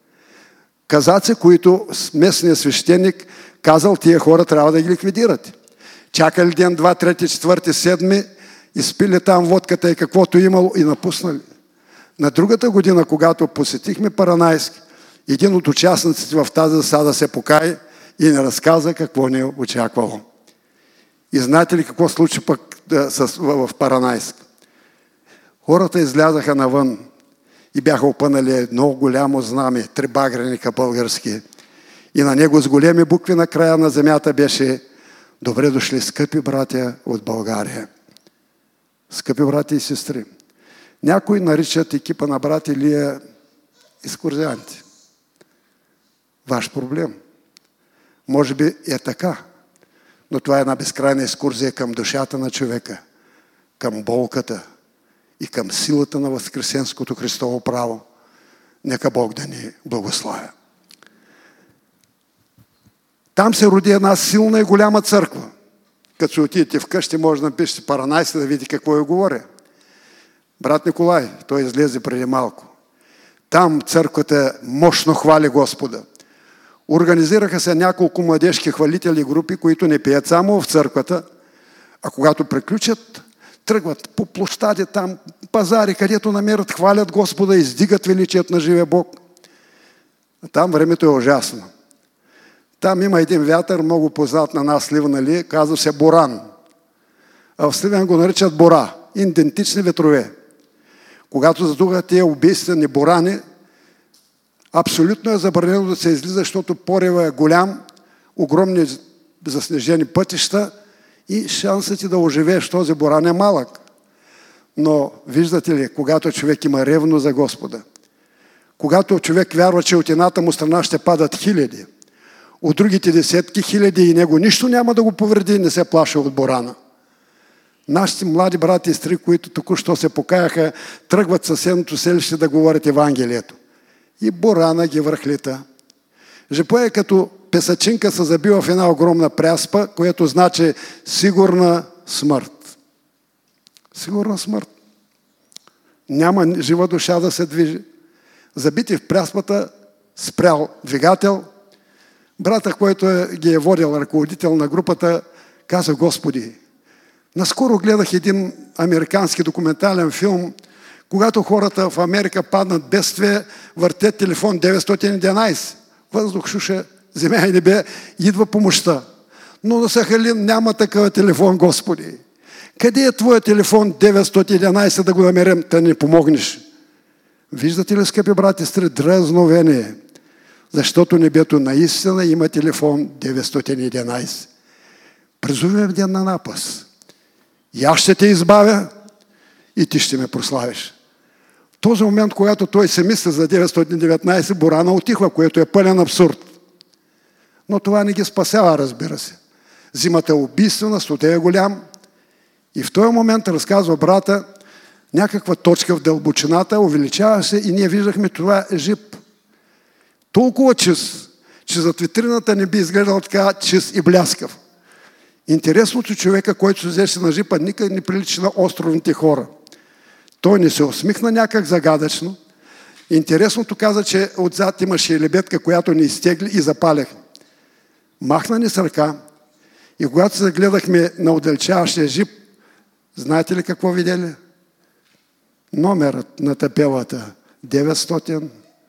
Казаци, които местният свещеник казал, тия хора трябва да ги ликвидират. Чакали ден, 2, 3, 4, 7, изпили там водката и каквото имало и напуснали. На другата година, когато посетихме Паранайск, един от участниците в тази засада се покай и ни разказа какво ни е очаквало. И знаете ли какво случи пък в Паранайск? Хората излязаха навън и бяха опънали едно голямо знаме, 3 багреника български. И на него с големи букви на края на земята беше: добре дошли, скъпи братя от България. Скъпи брати и сестри, някои наричат екипа на брат Илия екскурзианти. Ваш проблем. Може би е така, но това е една безкрайна екскурзия към душата на човека, към болката и към силата на възкресенското Христово право. Нека Бог да ни благославя. Там се роди една силна и голяма църква. Като се отидете вкъщи, може да напишете Паранайс да видите какво я говоря. Брат Николай, той излезе преди малко. Там църквата мощно хвали Господа. Организираха се няколко младежки хвалители групи, които не пеят само в църквата, а когато приключат, тръгват по площади там, пазари, където намерят, хвалят Господа, издигат величият на живия Бог. А там времето е ужасно. Там има един вятър, много познат на нас, Сливен, казва се Боран. А в Сливен го наричат Бора, идентични ветрове. Когато задуха тия убийствени борани, абсолютно е забранено да се излиза, защото порива е голям, огромни заснежени пътища и шансът ти да оживееш този боран е малък. Но виждате ли, когато човек има ревно за Господа, когато човек вярва, че от едната му страна ще падат хиляди, от другите десетки хиляди и него нищо няма да го повреди, не се плаша от борана. Нашите млади брати и сестри, които току-що се покаяха, тръгват съседното селище да говорят Евангелието. И борана ги връхлита. Жепоя като песачинка се забива в една огромна пряспа, което значи сигурна смърт. Сигурна смърт. Няма жива душа да се движи. Забити в пряспата, спрял двигател. Брата, който ги е водил, ръководител на групата, каза: Господи, наскоро гледах един американски документален филм, когато хората в Америка паднат бедствие, въртят телефон 911. Въздух, шуша, земя и небе, идва помощта. Но на Сахалин няма такъв телефон, Господи. Къде е твоя телефон 911 да го намерим, да ни помогнеш? Виждате ли, скъпи брати и сестри, дразновение, защото небето наистина има телефон 911. Призовем ден на напас. И аз ще те избавя и ти ще ме прославиш. В този момент, когато той се мисли за 919, борана отихва, което е пълен абсурд. Но това не ги спасява, разбира се. Зимата е убийствена, студът е голям. И в този момент, разказва брата, някаква точка в дълбочината увеличава се и ние виждахме, това е жип. Толкова чист, че зад витрината не би изглеждал така чист и бляскав. Интересното, човека, който се взеше на жипа, никак не прилича на островните хора. Той не се усмихна някак загадъчно. Интересното каза, че отзад имаше лебедка, която ни изтегли и запалях. Махна ни с ръка и когато се загледахме на отдалечаващия жип, знаете ли какво видели? Номерът на табелата 911.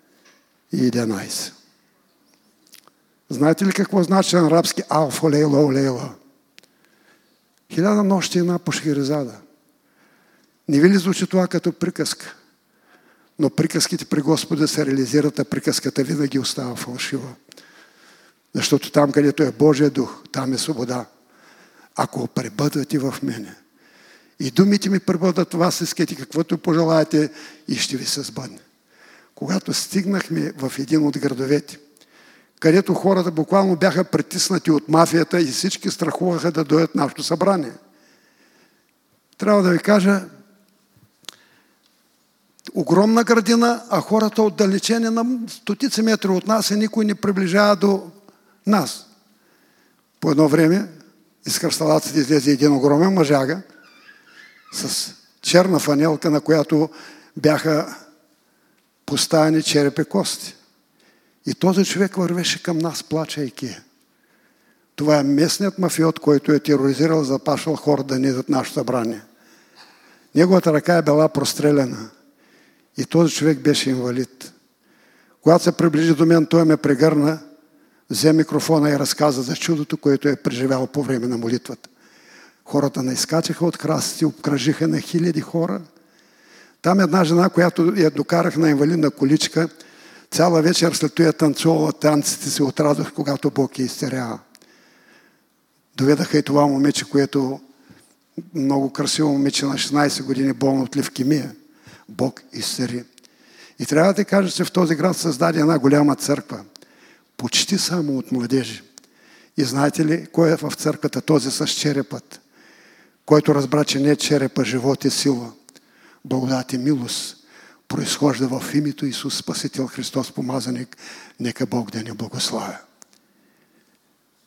Знаете ли какво значи на арабски алфа лейла олейла? 1000 нощи и една по Шехерезада. Не ви ли звучи това като приказка? Но приказките при Господа се реализират, а приказката винаги остава фалшива. Защото там, където е Божия дух, там е свобода. Ако пребъдвате в мене и думите ми пребъдват в вас, искайте каквото пожелаете и ще ви се сбъдне. Когато стигнахме в един от градовете, където хората буквално бяха притиснати от мафията и всички страхуваха да дойдат в нашето събрание. Трябва да ви кажа, огромна градина, а хората отдалечени на стотици метри от нас и никой не приближава до нас. По едно време из кръсталаците излезе един огромен мъжага с черна фанелка, на която бяха поставени черепи кости. И този човек вървеше към нас, плачейки. Това е местният мафиот, който е тероризирал, запашвал хора да не идат нашето събрание. Неговата ръка е била простреляна. И този човек беше инвалид. Когато се приближи до мен, той ме прегърна, взе микрофона и разказа за чудото, което е преживял по време на молитвата. Хората не изкачаха от красите, обкръжиха на хиляди хора. Там една жена, която я докарах на инвалидна количка, цяла вечер след това танцувала танците си от радост, когато Бог я изцерява. Доведаха и това момиче, което много красиво момиче на 16 години, болно от левкемия. Бог изцери. И трябва да кажа, че в този град създаде една голяма църква. Почти само от младежи. И знаете ли, кой е в църквата? Този с черепът, който разбра, че не е черепа, живот и сила. Благодат и милост произхожда в името Исус Спасител Христос Помазаник. Нека Бог да ни благославя.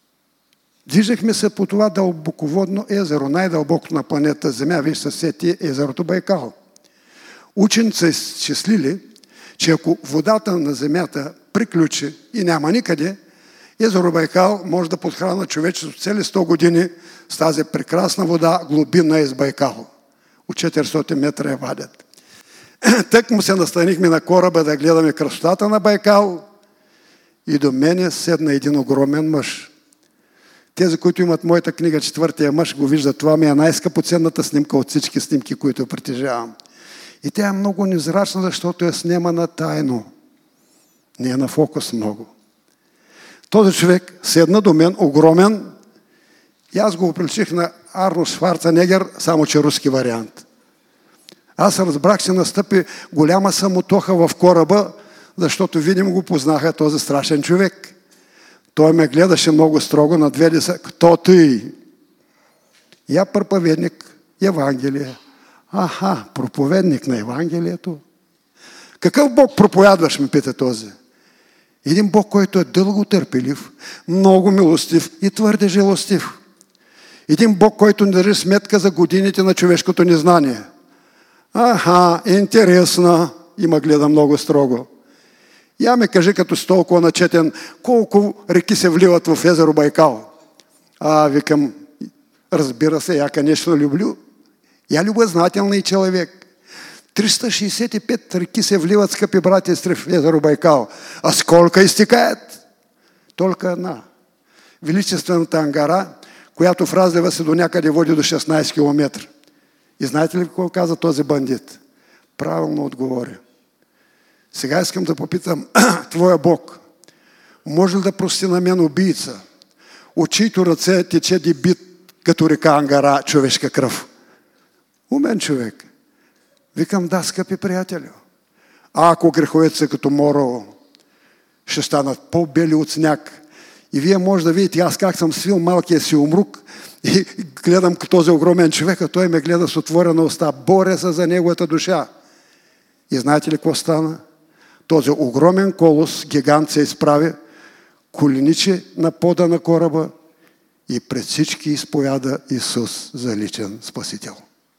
Движехме се по това дълбоководно езеро, най-дълбокото на планета Земя, виж съседи езерото Байкал. Учените са изчислили, че ако водата на Земята приключи и няма никъде, езеро Байкал може да подхрана човечеството цели 100 години с тази прекрасна вода, глубина из Байкал. От 400 метра я вадят. Тък му се настанихме на кораба да гледаме красотата на Байкал и до мене седна един огромен мъж. Тези, които имат моята книга "Четвъртия мъж", го виждат. Това ми е най-скъпоценната снимка от всички снимки, които притежавам. И тя е много незрачна, защото е снимана тайно. Не е на фокус много. Този човек седна до мен, огромен, и аз го оприличих на Арнолд Шварценегер, само че руски вариант. Аз разбрах, че настъпи голяма самотоха в кораба, защото видимо го познаха този страшен човек. Той ме гледаше много строго, надведе се: "Кто ти?" Я проповедник Евангелие. Аха, проповедник на Евангелието. Какъв Бог проповядваш, ме пита този. Един Бог, който е дълго търпелив, много милостив и твърде жалостив. Един Бог, който не държи сметка за годините на човешкото незнание. Аха, интересно. Има гледа много строго. Я ме кажи, като си толкова начетен, колко реки се вливат в езеро Байкал. Викам, разбира се, я конечно люблю. Я любознателный човек. 365 реки се вливат, скъпи братя и сестри, в езеро Байкал. А сколько изтекает? Только една. Величествената Ангара, която в разлива се до някъде води до 16 км. И знаете ли какво каза този бандит? Правилно отговори. Сега искам да попитам, твоя Бог може ли да прости на мен убийца, от чието ръце тече дебит като река Ангара човешка кръв? Умен човек. Викам, да, скъпи приятелю. А ако греховете са като морало, ще станат по-бели от сняг. И вие може да видите аз как съм свил малкия си умрук и гледам този огромен човек, а той ме гледа с отворена уста. Боря се за неговата душа. И знаете ли какво стана? Този огромен колос, гигант, се изправи, коленичи на пода на кораба и пред всички изповяда Исус за личен спасител.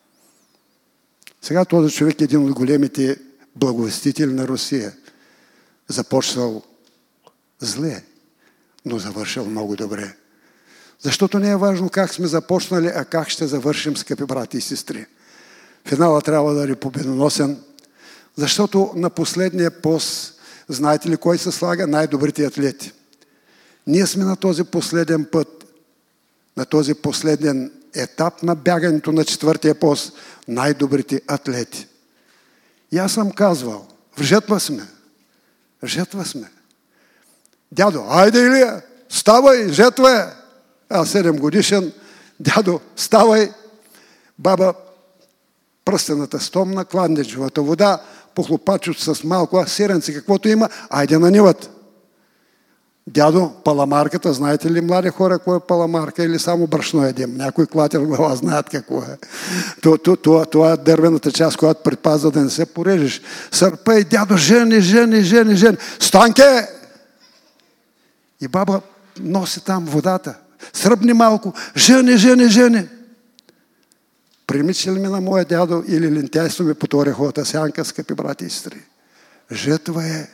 Сега този човек е един от големите благовестители на Русия. Започнал зле, но завършил много добре. Защото не е важно как сме започнали, а как ще завършим, скъпи брати и сестри. Финала трябва да е победоносен, защото на последния пост, знаете ли кой се слага? Най-добрите атлети. Ние сме на този последен път, на този последен етап на бягането на четвъртия пост, най-добрите атлети. И аз съм казвал, в жетва сме. В жетва сме. Дядо, айде Илия, ставай, жетва е. Аз 7 годишен, дядо, ставай. Баба, пръстената стомна, кладенчевата вода, похлопачото с малко сиренце, каквото има, айде на нивата. Дядо, паламарката, знаете ли, млади хора, какво е паламарка или само брашно едем? Някой клатер в глава знаят какво е. Това е дървената част, която предпазва да не се порежеш. Сърпей, дядо, жени. Станке! И баба носи там водата. Сръбни малко. Жени. Примича ли ми на моя дядо или лентяйство ми по ореховата сянка, скъпи брати и сестри? Жетва е.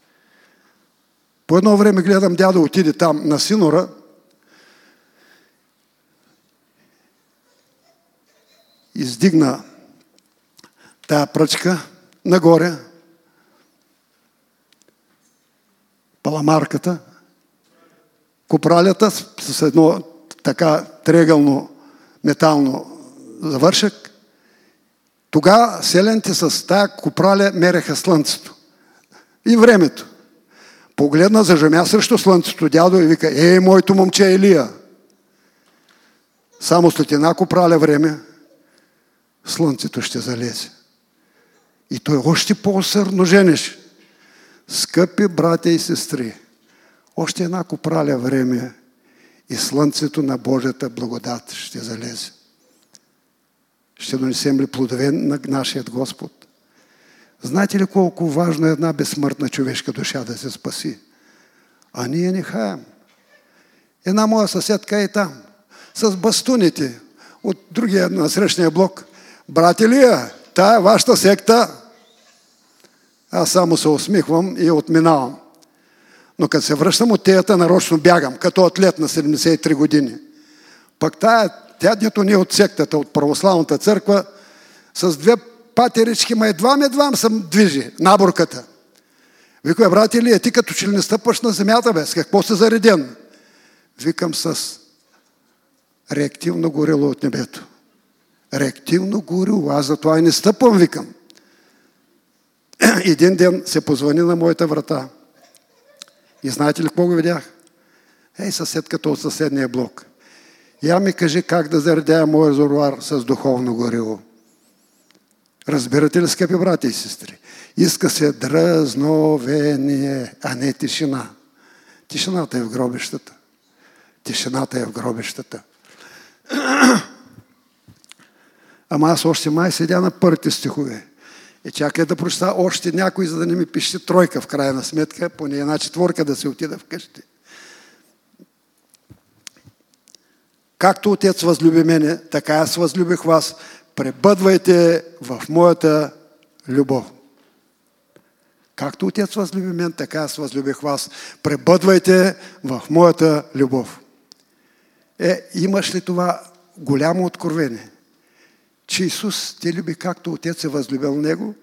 По едно време гледам, дядо отиде там на Синора, издигна тая пръчка нагоре, паламарката, копралята с едно така триъгълно метално завършък. Тогава селените с тая копраля мереха слънцето и времето. Погледна, зажемя срещу слънцето дядо и вика, моето момче Илия. Само след една копраля време слънцето ще залезе. И той още по-усърдно женеше. Скъпи братя и сестри, още една копраля време и слънцето на Божията благодат ще залезе. Ще донесем ли плодове на нашият Господ? Знаете ли колко важно е една безсмъртна човешка душа да се спаси? А ние не хаем. Една моя съседка е там, с бастуните от другия насрещния блок. Брат Илия, тая е вашата секта. Аз само се усмихвам и отминавам. Но като се връщам от теята, нарочно бягам, като атлет на 73 години. Пък тя дето не е от сектата, от православната църква, с две патерички, ма едвам съм движи, наборката. Викам, брат Илия, ти като че ли не стъпваш на земята, бе, с какво си зареден? Викам, с реактивно горило от небето. Реактивно горило, аз затова и не стъпвам, викам. Един ден се позвани на моята врата. И знаете ли какво го видях? Съседката от съседния блок. Я ми кажи как да заредя моя резервоар с духовно горило. Разбирате ли, скъпи брати и сестри? Иска се дръзновение, а не тишина. Тишината е в гробищата. Тишината е в гробищата. Ама аз още май седя на първите стихове. И чакай да прочета още някой, за да не ми пише тройка в крайна сметка, поне една четворка да се отида вкъщи. Както Отец възлюби мене, така аз възлюбих вас. Пребъдвайте в моята любов. Както Отец възлюби мен, така аз възлюбих вас. Пребъдвайте в моята любов. Имаш ли това голямо откровение? Че Исус те люби както Отец е възлюбил Него.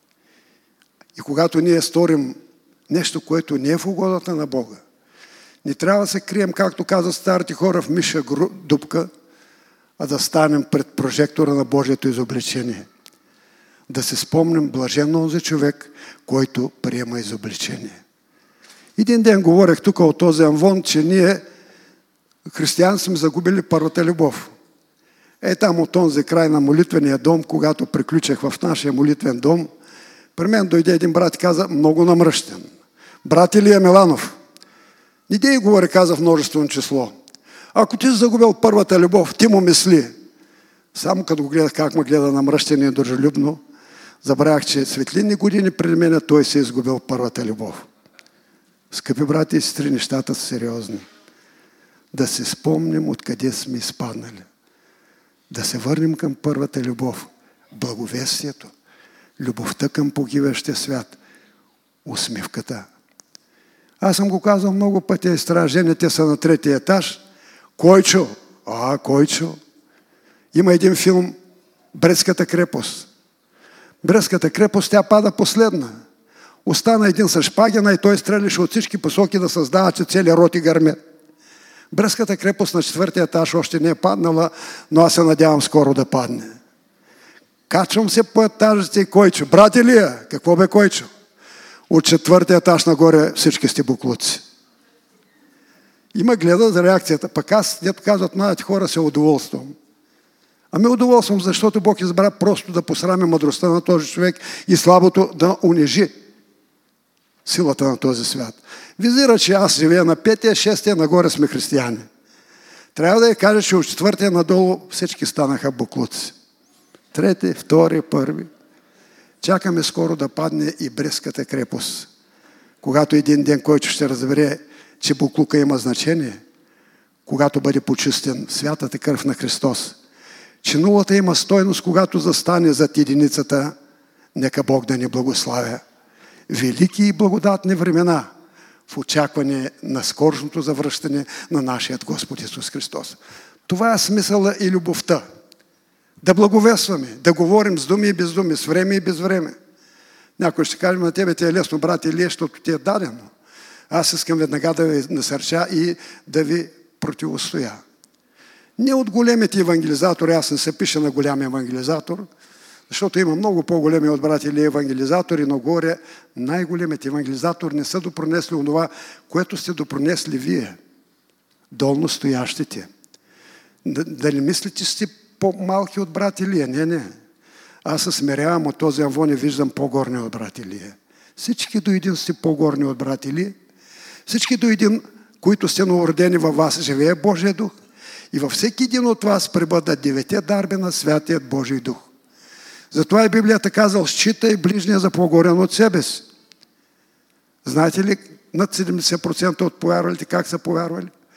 И когато ние сторим нещо, което не е в угодата на Бога, не трябва да се крием, както казват старите хора, в миша дупка, а да станем пред прожектора на Божието изобличение. Да се спомним блаженно онзи човек, който приема изобличение. Един ден говорех тук от този амвон, че ние, християни, сме загубили първата любов. Там от този край на молитвения дом, когато приключих в нашия молитвен дом, при мен дойде един брат и каза, много намръщен. Брат Илия Миланов, не дей говори, каза в множествено число. Ако ти си загубил първата любов, ти му мисли. Само като го гледах как ме гледа намръщен и дружелюбно, забравях, че светлинни години преди мен той се е изгубил първата любов. Скъпи брати и сестри, нещата са сериозни. Да се спомним откъде сме изпаднали. Да се върнем към първата любов. Благовестието. Любовта към погиващия свят. Усмивката. Аз съм го казал много пъти. Жените са на 3-ти етаж. Койчо. Койчо. Има един филм Брестската крепост. Брестската крепост, тя пада последна. Остана един с шпагина и той стреляше от всички посоки да създава, че целият роти гърме. Брестската крепост на 4-ти етаж още не е паднала, но аз се надявам скоро да падне. Качвам се по етажите и Койчо. Брат Илия, какво бе Койчо? От 4-ти етаж нагоре всички сте буклуци. Има гледа за реакцията. Пък аз, дето казват младите хора, се удоволствам. Удоволствам, защото Бог избра просто да посрами мъдростта на този човек и слабото да унижи силата на този свят. Визира, че аз живея на 5-тия, 6-тия, нагоре сме християни. Трябва да я кажа, че от 4-тия надолу всички станаха буклуци. 3-ти, 2-ти, 1-ти. Чакаме скоро да падне и Брестската крепост. Когато един ден който ще разбере, че буклука има значение, когато бъде почистен святата кръв на Христос, че нулата има стойност, когато застане зад единицата, нека Бог да ни благославя. Велики и благодатни времена в очакване на скорошното завръщане на нашият Господ Исус Христос. Това е смисъла и любовта. Да благовестваме, да говорим с думи и без думи, с време и без време. Някой ще каже, на тебе ти е лесно, брат Илия, защото ти е дадено. Аз искам веднага да ви насърча и да ви противостоя. Не от големите евангелизатори, аз не се пиша на голям евангелизатор, защото има много по-големи от брат Илия евангелизатори, но горе най-големите евангелизатори не са допронесли онова, което сте допронесли вие, долно стоящите. Да не мислите, че сте по-малки от брат Илия? Не. Аз се смирявам от този амвон и виждам по-горни от брат Илия. Всички до един сте по-горни от брат Илия. Всички до един, които сте новородени във вас, живее Божия дух. И във всеки един от вас пребъдат 9 дарби на Святият Божий дух. Затова и Библията казал, считай ближния за по-горен от себе си. Знаете ли, над 70% от повярвалите как са повярвали?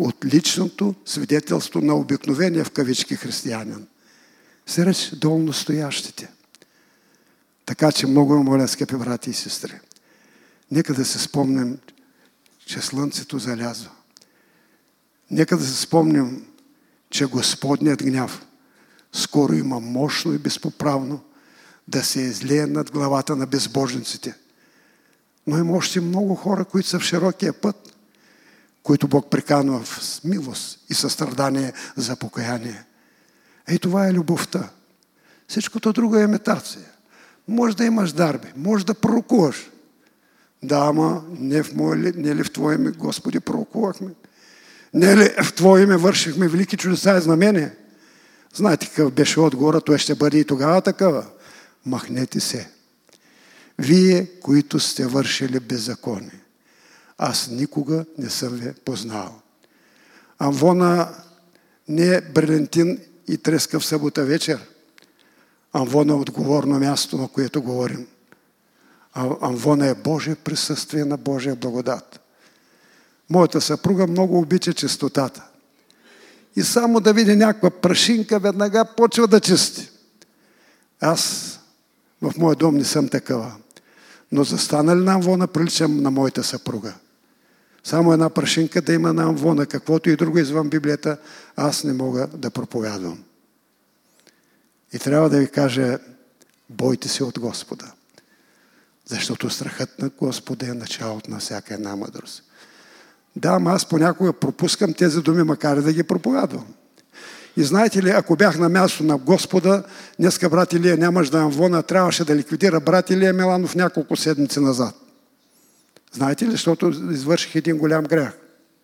от личното свидетелство на обикновения в кавички християнин. Се рече долу стоящите. Така че много моля, скъпи брати и сестри, нека да се спомним, че слънцето залязва. Нека да се спомним, че Господният гняв скоро има мощно и безпоправно да се излее над главата на безбожниците. Но има още много хора, които са в широкия път, които Бог приканва в милост и състрадание за покаяние. Ей, това е любовта. Всичкото друго е имитация. Може да имаш дарби, може да пророкуваш. Да, ама не ли в Твое име, Господи, пророкувахме? Не ли в Твое име вършихме велики чудеса и знамения? Знаете какъв беше отговора, той ще бъде и тогава такава. Махнете се. Вие, които сте вършили беззаконие, аз никога не съм ви познал. Амвона не е брилянтин и треска в събота вечер. Амвона е отговорно място, на което говорим. Амвона е Божие присъствие на Божия благодат. Моята съпруга много обича чистотата. И само да види някаква прашинка, веднага почва да чисти. Аз в моя дом не съм такава. Но застана ли на амвона, приличам на моята съпруга. Само една прашинка да има на амвона, каквото и друго извън Библията, аз не мога да проповядвам. И трябва да ви кажа, бойте се от Господа. Защото страхът на Господа е началото на всяка една мъдрост. Да, ама аз понякога пропускам тези думи, макар и да ги проповядвам. И знаете ли, ако бях на място на Господа, днеска брат Илия нямаш да амвона, трябваше да ликвидира брат Илия Миланов няколко седмици назад. Знаете ли, защото извърших един голям грях.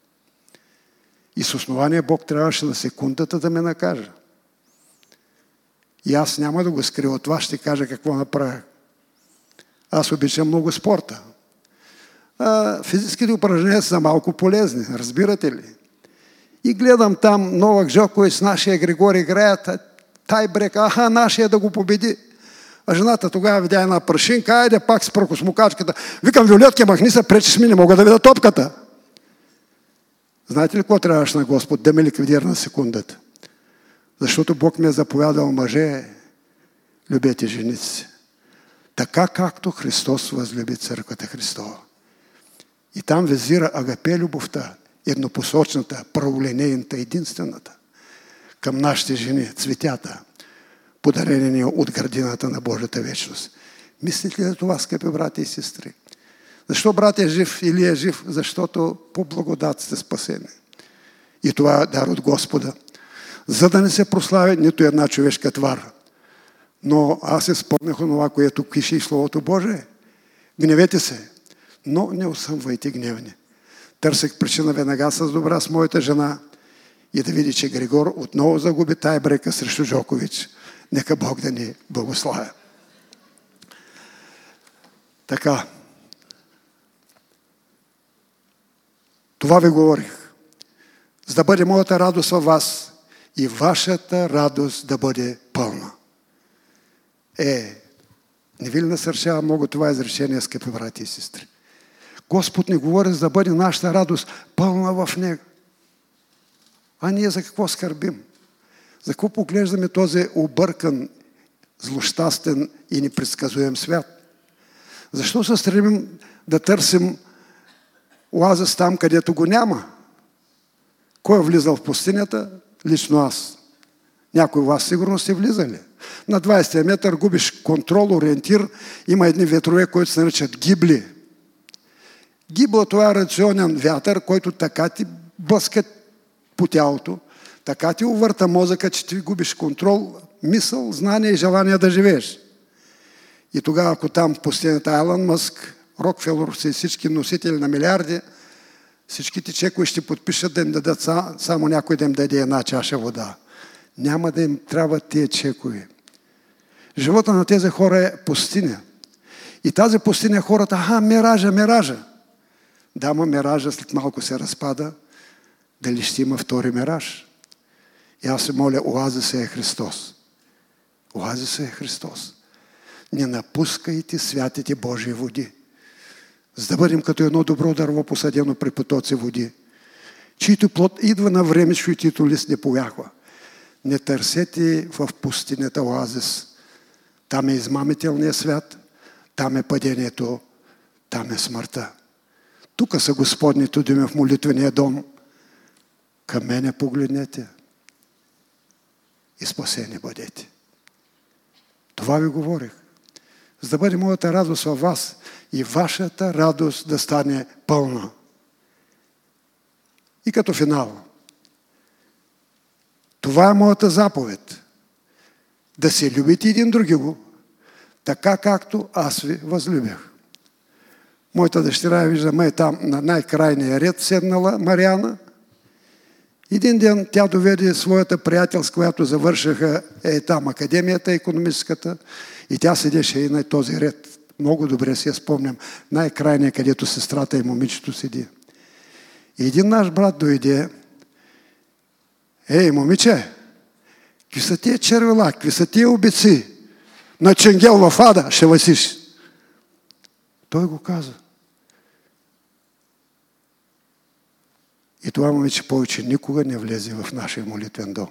И с основание Бог трябваше на секундата да ме накаже. И аз няма да го скрия от вас, ще кажа какво направя. Аз обичам много спорта. Физическите упражнения са малко полезни, разбирате ли? И гледам там Новак Джокович с нашия Григорий играят, тайбрек, нашия да го победи. А жената тогава видя една прашинка, айде пак с пръкосмукачката. Викам, Виолетке, махни се, пречиш ми, не мога да видя топката. Знаете ли какво трябваше на Господ? Да ме ликвидира на секундата. Защото Бог ми е заповядал, мъже, любете жените си. Така както Христос възлюби църквата Христова. И там визира агапе любовта, еднопосочната, праволинейната, единствената. Към нашите жени, цветята, подарени от градината на Божията вечност. Мислите ли за това, скъпи брати и сестри? Защо брат е жив или е жив? Защото по благодат сте спасени. И това е дар от Господа. За да не се прослави нито една човешка твар. Но аз се спомнях онова, което пише и Словото Божие. Гневете се, но не осъмвайте гневни. Търсех причина веднага с добра с моята жена и да види, че Григор отново загуби тайбрека срещу Джокович. Нека Бог да ни благославя. Така. Това ви говорих. За да бъде моята радост във вас и вашата радост да бъде пълна. Не ви ли насърчава много това изречение, скъпи брати и сестри? Господ ни говори за да бъде нашата радост пълна в Него. А ние за какво скърбим? За какво поглеждаме този объркан, злощастен и непредсказуем свят? Защо се стремим да търсим оазис там, където го няма? Кой е влизал в пустинята? Лично аз. Някой от вас сигурно сте влизали. На 20 метър губиш контрол, ориентир. Има едни ветрове, които се наричат гибли. Гибла, това е рационен вятър, който така ти блъска по тялото, така ти увърта мозъка, че ти губиш контрол, мисъл, знание и желание да живееш. И тогава, ако там в пустинята Елън Мъск, Рокфелър и всички носители на милиарди, всичките чекове ще подпишат да им дадат само някой да им даде една чаша вода. Няма да им трябват тия чекове. Живота на тези хора е пустиня. И тази пустиня хората, миража. Да, ама миража след малко се разпада. Дали ще има втори мираж? И аз се моля, оазиса е Христос. Оазиса е Христос. Не напускайте святите Божии води. За да бъдем като едно добро дърво, посадено при потоци води. чийто плод идва на време, чийто лист не повярва. Не търсете в пустинята оазис. Там е измамителният свят, там е падението, там е смъртта. Тук са Господните думи в молитвения дом. Към мене погледнете и спасени бъдете. Това ви говорих. За да бъде моята радост във вас и вашата радост да стане пълна. И като финал. Това е моята заповед. Да се любите един другиго, така както аз ви възлюбях. Моята дъщеря, виждаме, е там на най-крайния ред седнала Мариана. Един ден тя доведе своята приятелска, която завършиха там академията икономическата, и тя седеше и на този ред. Много добре си я спомням. Най-крайния, където сестрата и момичето седи. И един наш брат дойде. Момиче, какви са тия червела, какви са тия обици? На ченгел в ада ще васиш. Той го каза. И това момиче повече никога не влезе в нашия молитвен дом.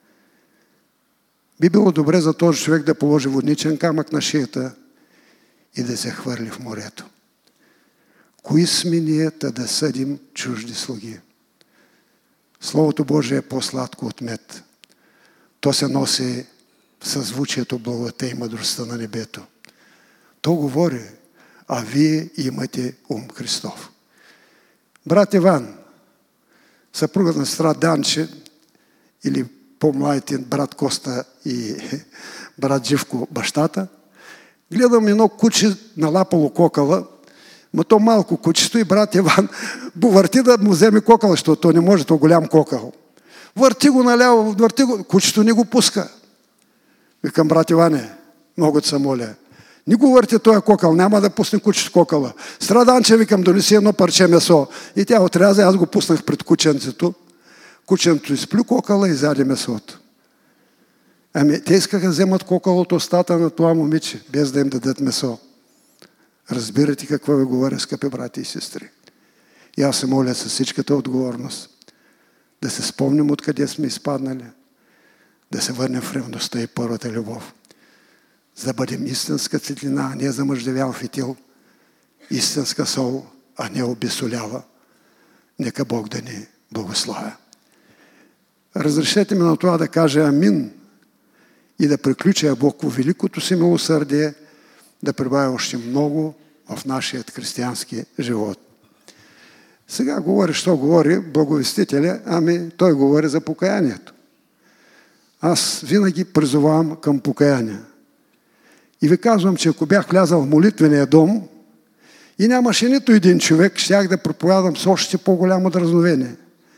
Би било добре за този човек да положи водничен камък на шията и да се хвърли в морето. Кои сме ние да съдим чужди слуги? Словото Божие е по-сладко от мед. То се носи в съзвучието благодата и мъдростта на небето. То говори, а вие имате ум Христов. Брат Иван, съпругът на сестра Данче, или по-младите брат Коста и брат Живко, бащата, гледам едно куче налапало кокала, но то малко кучето, и брат Иван го върти да му вземе кокала, защото то не може, то голям кокал. Върти го наляво, върти го, кучето не го пуска. Викам, брат Иване, много се моля, не го върти този кокал, няма да пусне кучето кокала. Страданче, викам, донеси едно парче месо. И тя отряза, аз го пуснах пред кученцето. Кученцето изплю кокала и заде месото. Те искаха да вземат кокала от устата на това момиче, без да им дадат месо. Разбирате какво ви говоря, скъпи брати и сестри. И аз се моля с всичката отговорност да се спомним откъде сме изпаднали, да се върнем в ревността и първата любов, за да бъдем истинска светлина, а не замъждевял фитил, истинска сол, а не обесолява. Нека Бог да ни благославя. Разрешете ми на това да кажа амин и да приключа Бог в великото си милосърдие, да прибавя още много в нашия християнски живот. Сега говори, що говори благовестителя, той говори за покаянието. Аз винаги призовавам към покаяние. И ви казвам, че ако бях влязал в молитвения дом и нямаше нито един човек, щях да проповядам с още по-голямо дразновение.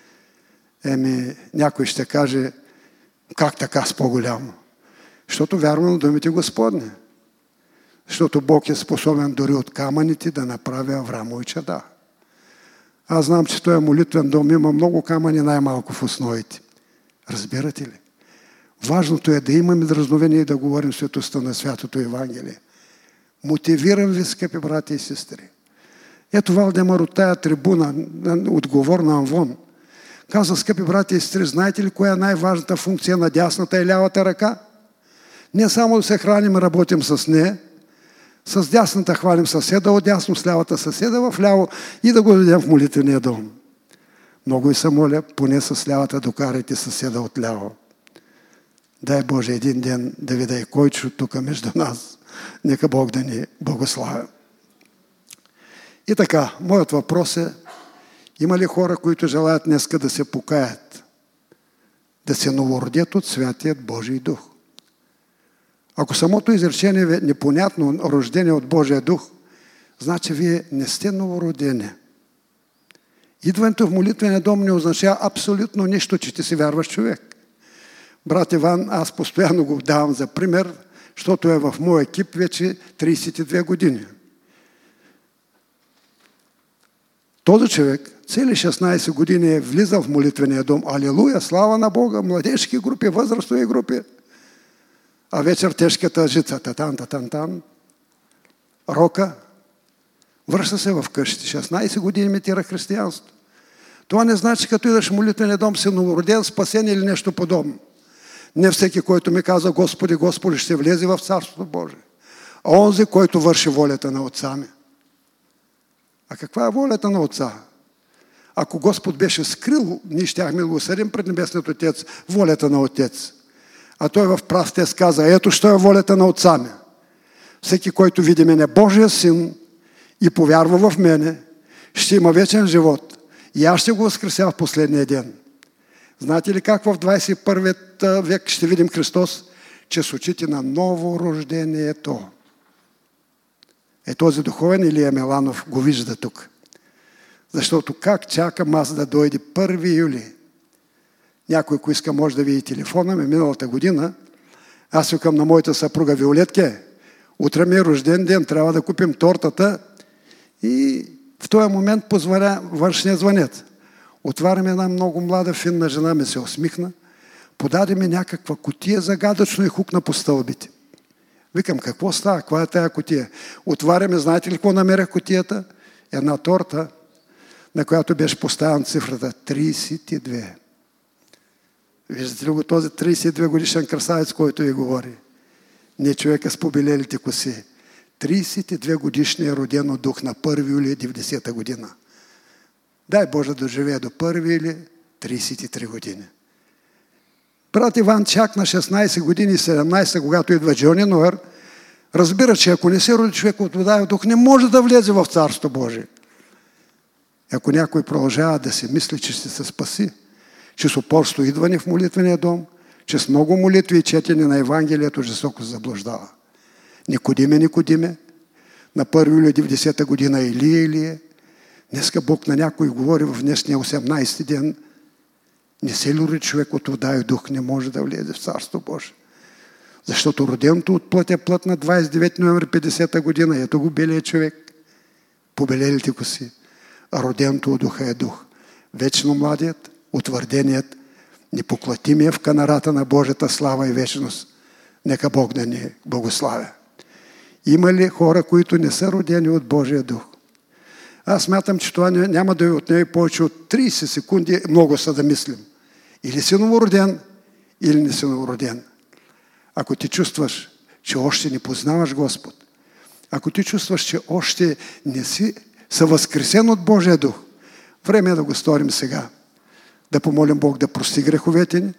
Някой ще каже, как така с по-голямо? Защото вярвам на думите Господни. Защото Бог е способен дори от камъните да направи Аврамови чада. Аз знам, че този молитвен дом има много камъни, най-малко в основите. Разбирате ли? Важното е да имаме дразновение и да говорим светостта на Святото Евангелие. Мотивирам ви, скъпи брати и сестри. Ето Валдемар от тая трибуна, отговор на Анвон, каза, скъпи брати и сестри, знаете ли коя е най-важната функция на дясната и лявата ръка? Не само да се храним и работим с нея, с дясната хвалим съседа отдясно, с лявата съседа в ляво и да го дадем в молитвения дом. Много ви се моля, поне с лявата докарайте съседа отляво. Дай Боже един ден да ви дай койчо тук между нас. Нека Бог да ни благославя. И така, моят въпрос е, има ли хора, които желаят днеска да се покаят, да се новородят от Святият Божий Дух? Ако самото изречение е непонятно, рождение от Божия Дух, значи вие не сте новородени. Идването в молитвения дом не означава абсолютно нищо, че ти си вярваш човек. Брат Иван, аз постоянно го давам за пример, защото е в моя екип вече 32 години. Този човек цели 16 години е влизал в молитвения дом. Алилуя, слава на Бога, младежки групи, възрастови групи. А вечер тежката жица, татан, рока, връща се в къщи. 16 години имитира християнство. Това не значи, като идаш в молитвения дом, си новороден, спасен или нещо подобно. Не всеки, който ми каза Господи, Господи, ще влезе в Царството Божие. А онзи, който върши волята на Отца ми. А каква е волята на Отца? Ако Господ беше скрил, ние щяхме да го съдим пред Небесният Отец, волята на Отец. А той в прав текст каза, ето що е волята на Отца ми. Всеки, който види мене, Божия Син, и повярва в мене, ще има вечен живот. И аз ще го възкреся в последния ден. Знаете ли как в 21 век ще видим Христос? Че с очите на новорождението. Този духовен Илия Меланов го вижда тук. Защото как чакам аз да дойде 1 юли? Някой, ако иска, може да види телефона ми миналата година. Аз викам на моята съпруга Виолетке, утре ми е рожден ден, трябва да купим тортата. И в този момент позволя външния звънец. Отваряме една много млада, финна жена, ми се усмихна. Подаде ми някаква кутия загадъчно и хукна по стълбите. Викам, какво става? Каква е тая кутия? Отваряме, знаете ли какво намерях кутията? Една торта, на която беше поставена цифрата 32. Виждате ли го този 32 годишен красавец, който ви говори? Не човека с побелелите коси. 32 годишния роден от дух на 1 юли 90-та година. Дай Боже да живее до 1 юли 33 години. Брат Иван чак на 16 години и 17, когато идва Джони Ноер, разбира, че ако не се роди човек от вода и дух, не може да влезе в Царство Божие. Ако някой продължава да си мисли, че ще се спаси, че с упорство идване в молитвения дом, че с много молитви и четене на Евангелието жестоко се заблуждава. Никодиме, на 1 юли 90-та година Илие. Днеска Бог на някой говори в днешния 18-ти ден. Не се ли роди човек от вода и дух, не може да влезе в Царство Божие. Защото роденото от плът е плът на 29 ноември 50-та година. Ето го белия човек. Побелелите коси. А роденото от духа е дух. Вечно младият, утвърденият, непоклатимия в канарата на Божията слава и вечност. Нека Бог да ни благославя. Има ли хора, които не са родени от Божия дух? Аз смятам, че това няма да отнеме повече от 30 секунди, много са да мислим. Или си новороден, или не си новороден. Ако ти чувстваш, че още не познаваш Господ, ако ти чувстваш, че още не си възкресен от Божия дух, време е да го сторим сега. Да помолим Бог да прости греховете ни,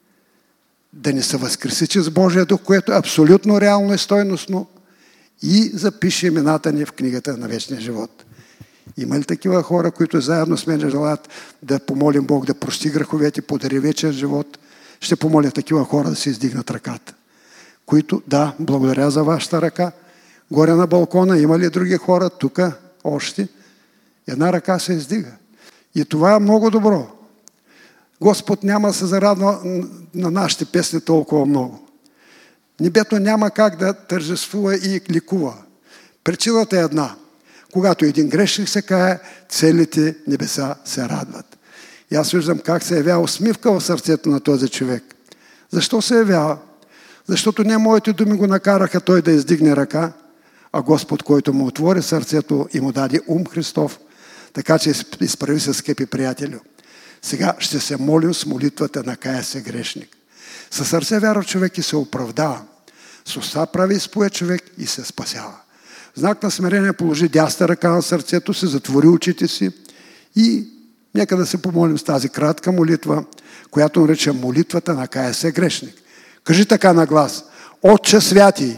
да ни се възкреси чрез Божия дух, което е абсолютно реално и стойностно, и запише имената ни в книгата на вечния живот. Има ли такива хора, които заедно с мен желаят да помолим Бог да прости греховете, подари вечен живот? Ще помоля такива хора да се издигнат ръката. Които, да, благодаря за вашата ръка. Горе на балкона има ли други хора? Тук още. Една ръка се издига. И това е много добро. Господ няма да се зарадва на нашите песни толкова много. Небето няма как да тържествува и ликува. Причината е една. Когато един грешник се кае, целите небеса се радват. И аз виждам как се явява усмивка в сърцето на този човек. Защо се явява? Защото не моите думи го накараха той да издигне ръка, а Господ, който му отвори сърцето и му даде ум Христов, така че изправи се, скъпи приятелю. Сега ще се молим с молитвата на кая се грешник. Със сърце вярва човек и се оправдава. С уста прави изповед човек и се спасява. В знак на смирение положи дясна ръка на сърцето си, затвори очите си и нека да се помолим с тази кратка молитва, която нарича молитвата на кая се грешник. Кажи така на глас: Отче святи,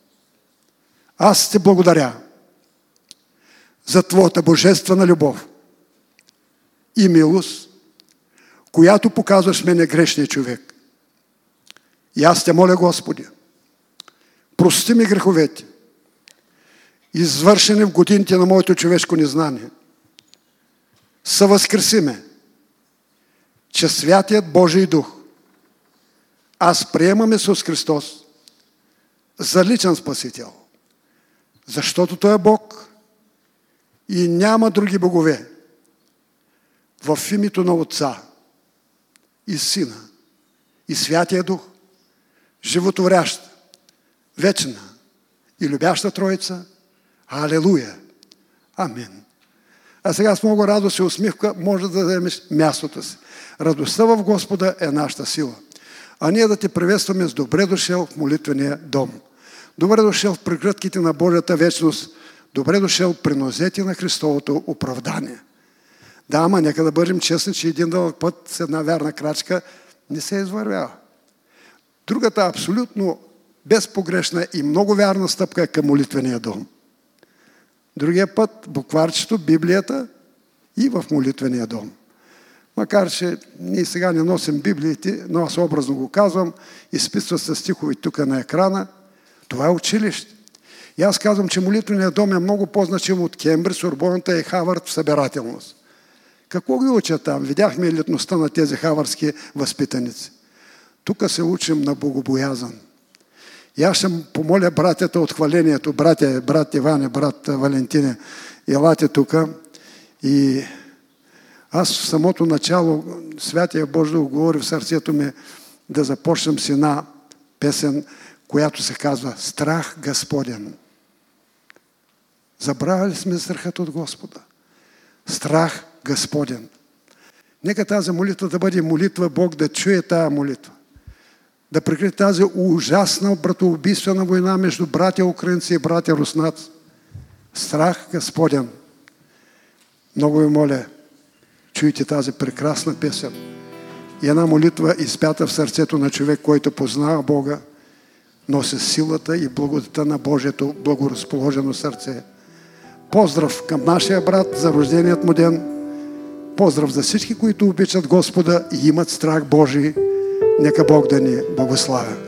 аз ти благодаря за Твоята божествена любов и милост, която показваш мене грешния човек. И аз те моля, Господи, прости ми греховете, извършени в годините на моето човешко незнание. Съвъзкреси ме, че Святият Божий Дух, аз приемам Исус Христос за личен Спасител, защото Той е Бог и няма други богове. В името на Отца и Сина и Святия Дух, животворяща, вечна и любяща Троица. Алелуя! Амин! А сега с много радост и усмивка може да вземеш мястото си. Радостта в Господа е нашата сила. А ние да те приветстваме с добре дошъл в молитвения дом. Добре дошъл в прегръдките на Божията вечност. Добре дошъл при нозете на Христовото оправдание. Да, ама нека да бъдем честни, че един дълъг път с една вярна крачка не се извървява. Другата абсолютно безпогрешна и много вярна стъпка е към молитвения дом. Другия път букварчето, Библията и в молитвения дом. Макар че ние сега не носим Библиите, но аз образно го казвам, изписва се стихови тук на екрана. Това е училище. И аз казвам, че молитвеният дом е много по-значим от Кембридж, Сорбоната и Хавард в събирателност. Какво ги учат там? Видяхме елитността на тези хавърски възпитаници. Тук се учим на богобоязън. И аз ще помоля братята от хвалението, брат Иване, брат Валентине, елате тук. И аз в самото начало, Святия Божий да говори в сърцето ми да започнем с една песен, която се казва Страх Господен. Забравили сме страхът от Господа. Страх Господен. Нека тази молитва да бъде молитва, Бог да чуе тази молитва. Да прекрати тази ужасна братоубийствена война между братя украинци и братя руснаци. Страх Господен. Много ви моля, чуйте тази прекрасна песен. И една молитва изпята в сърцето на човек, който познава Бога, носи силата и благодата на Божието благоразположено сърце. Поздрав към нашия брат за рожденият му ден. Поздрав за всички, които обичат Господа и имат страх Божий. Нека Бог да ни благославя.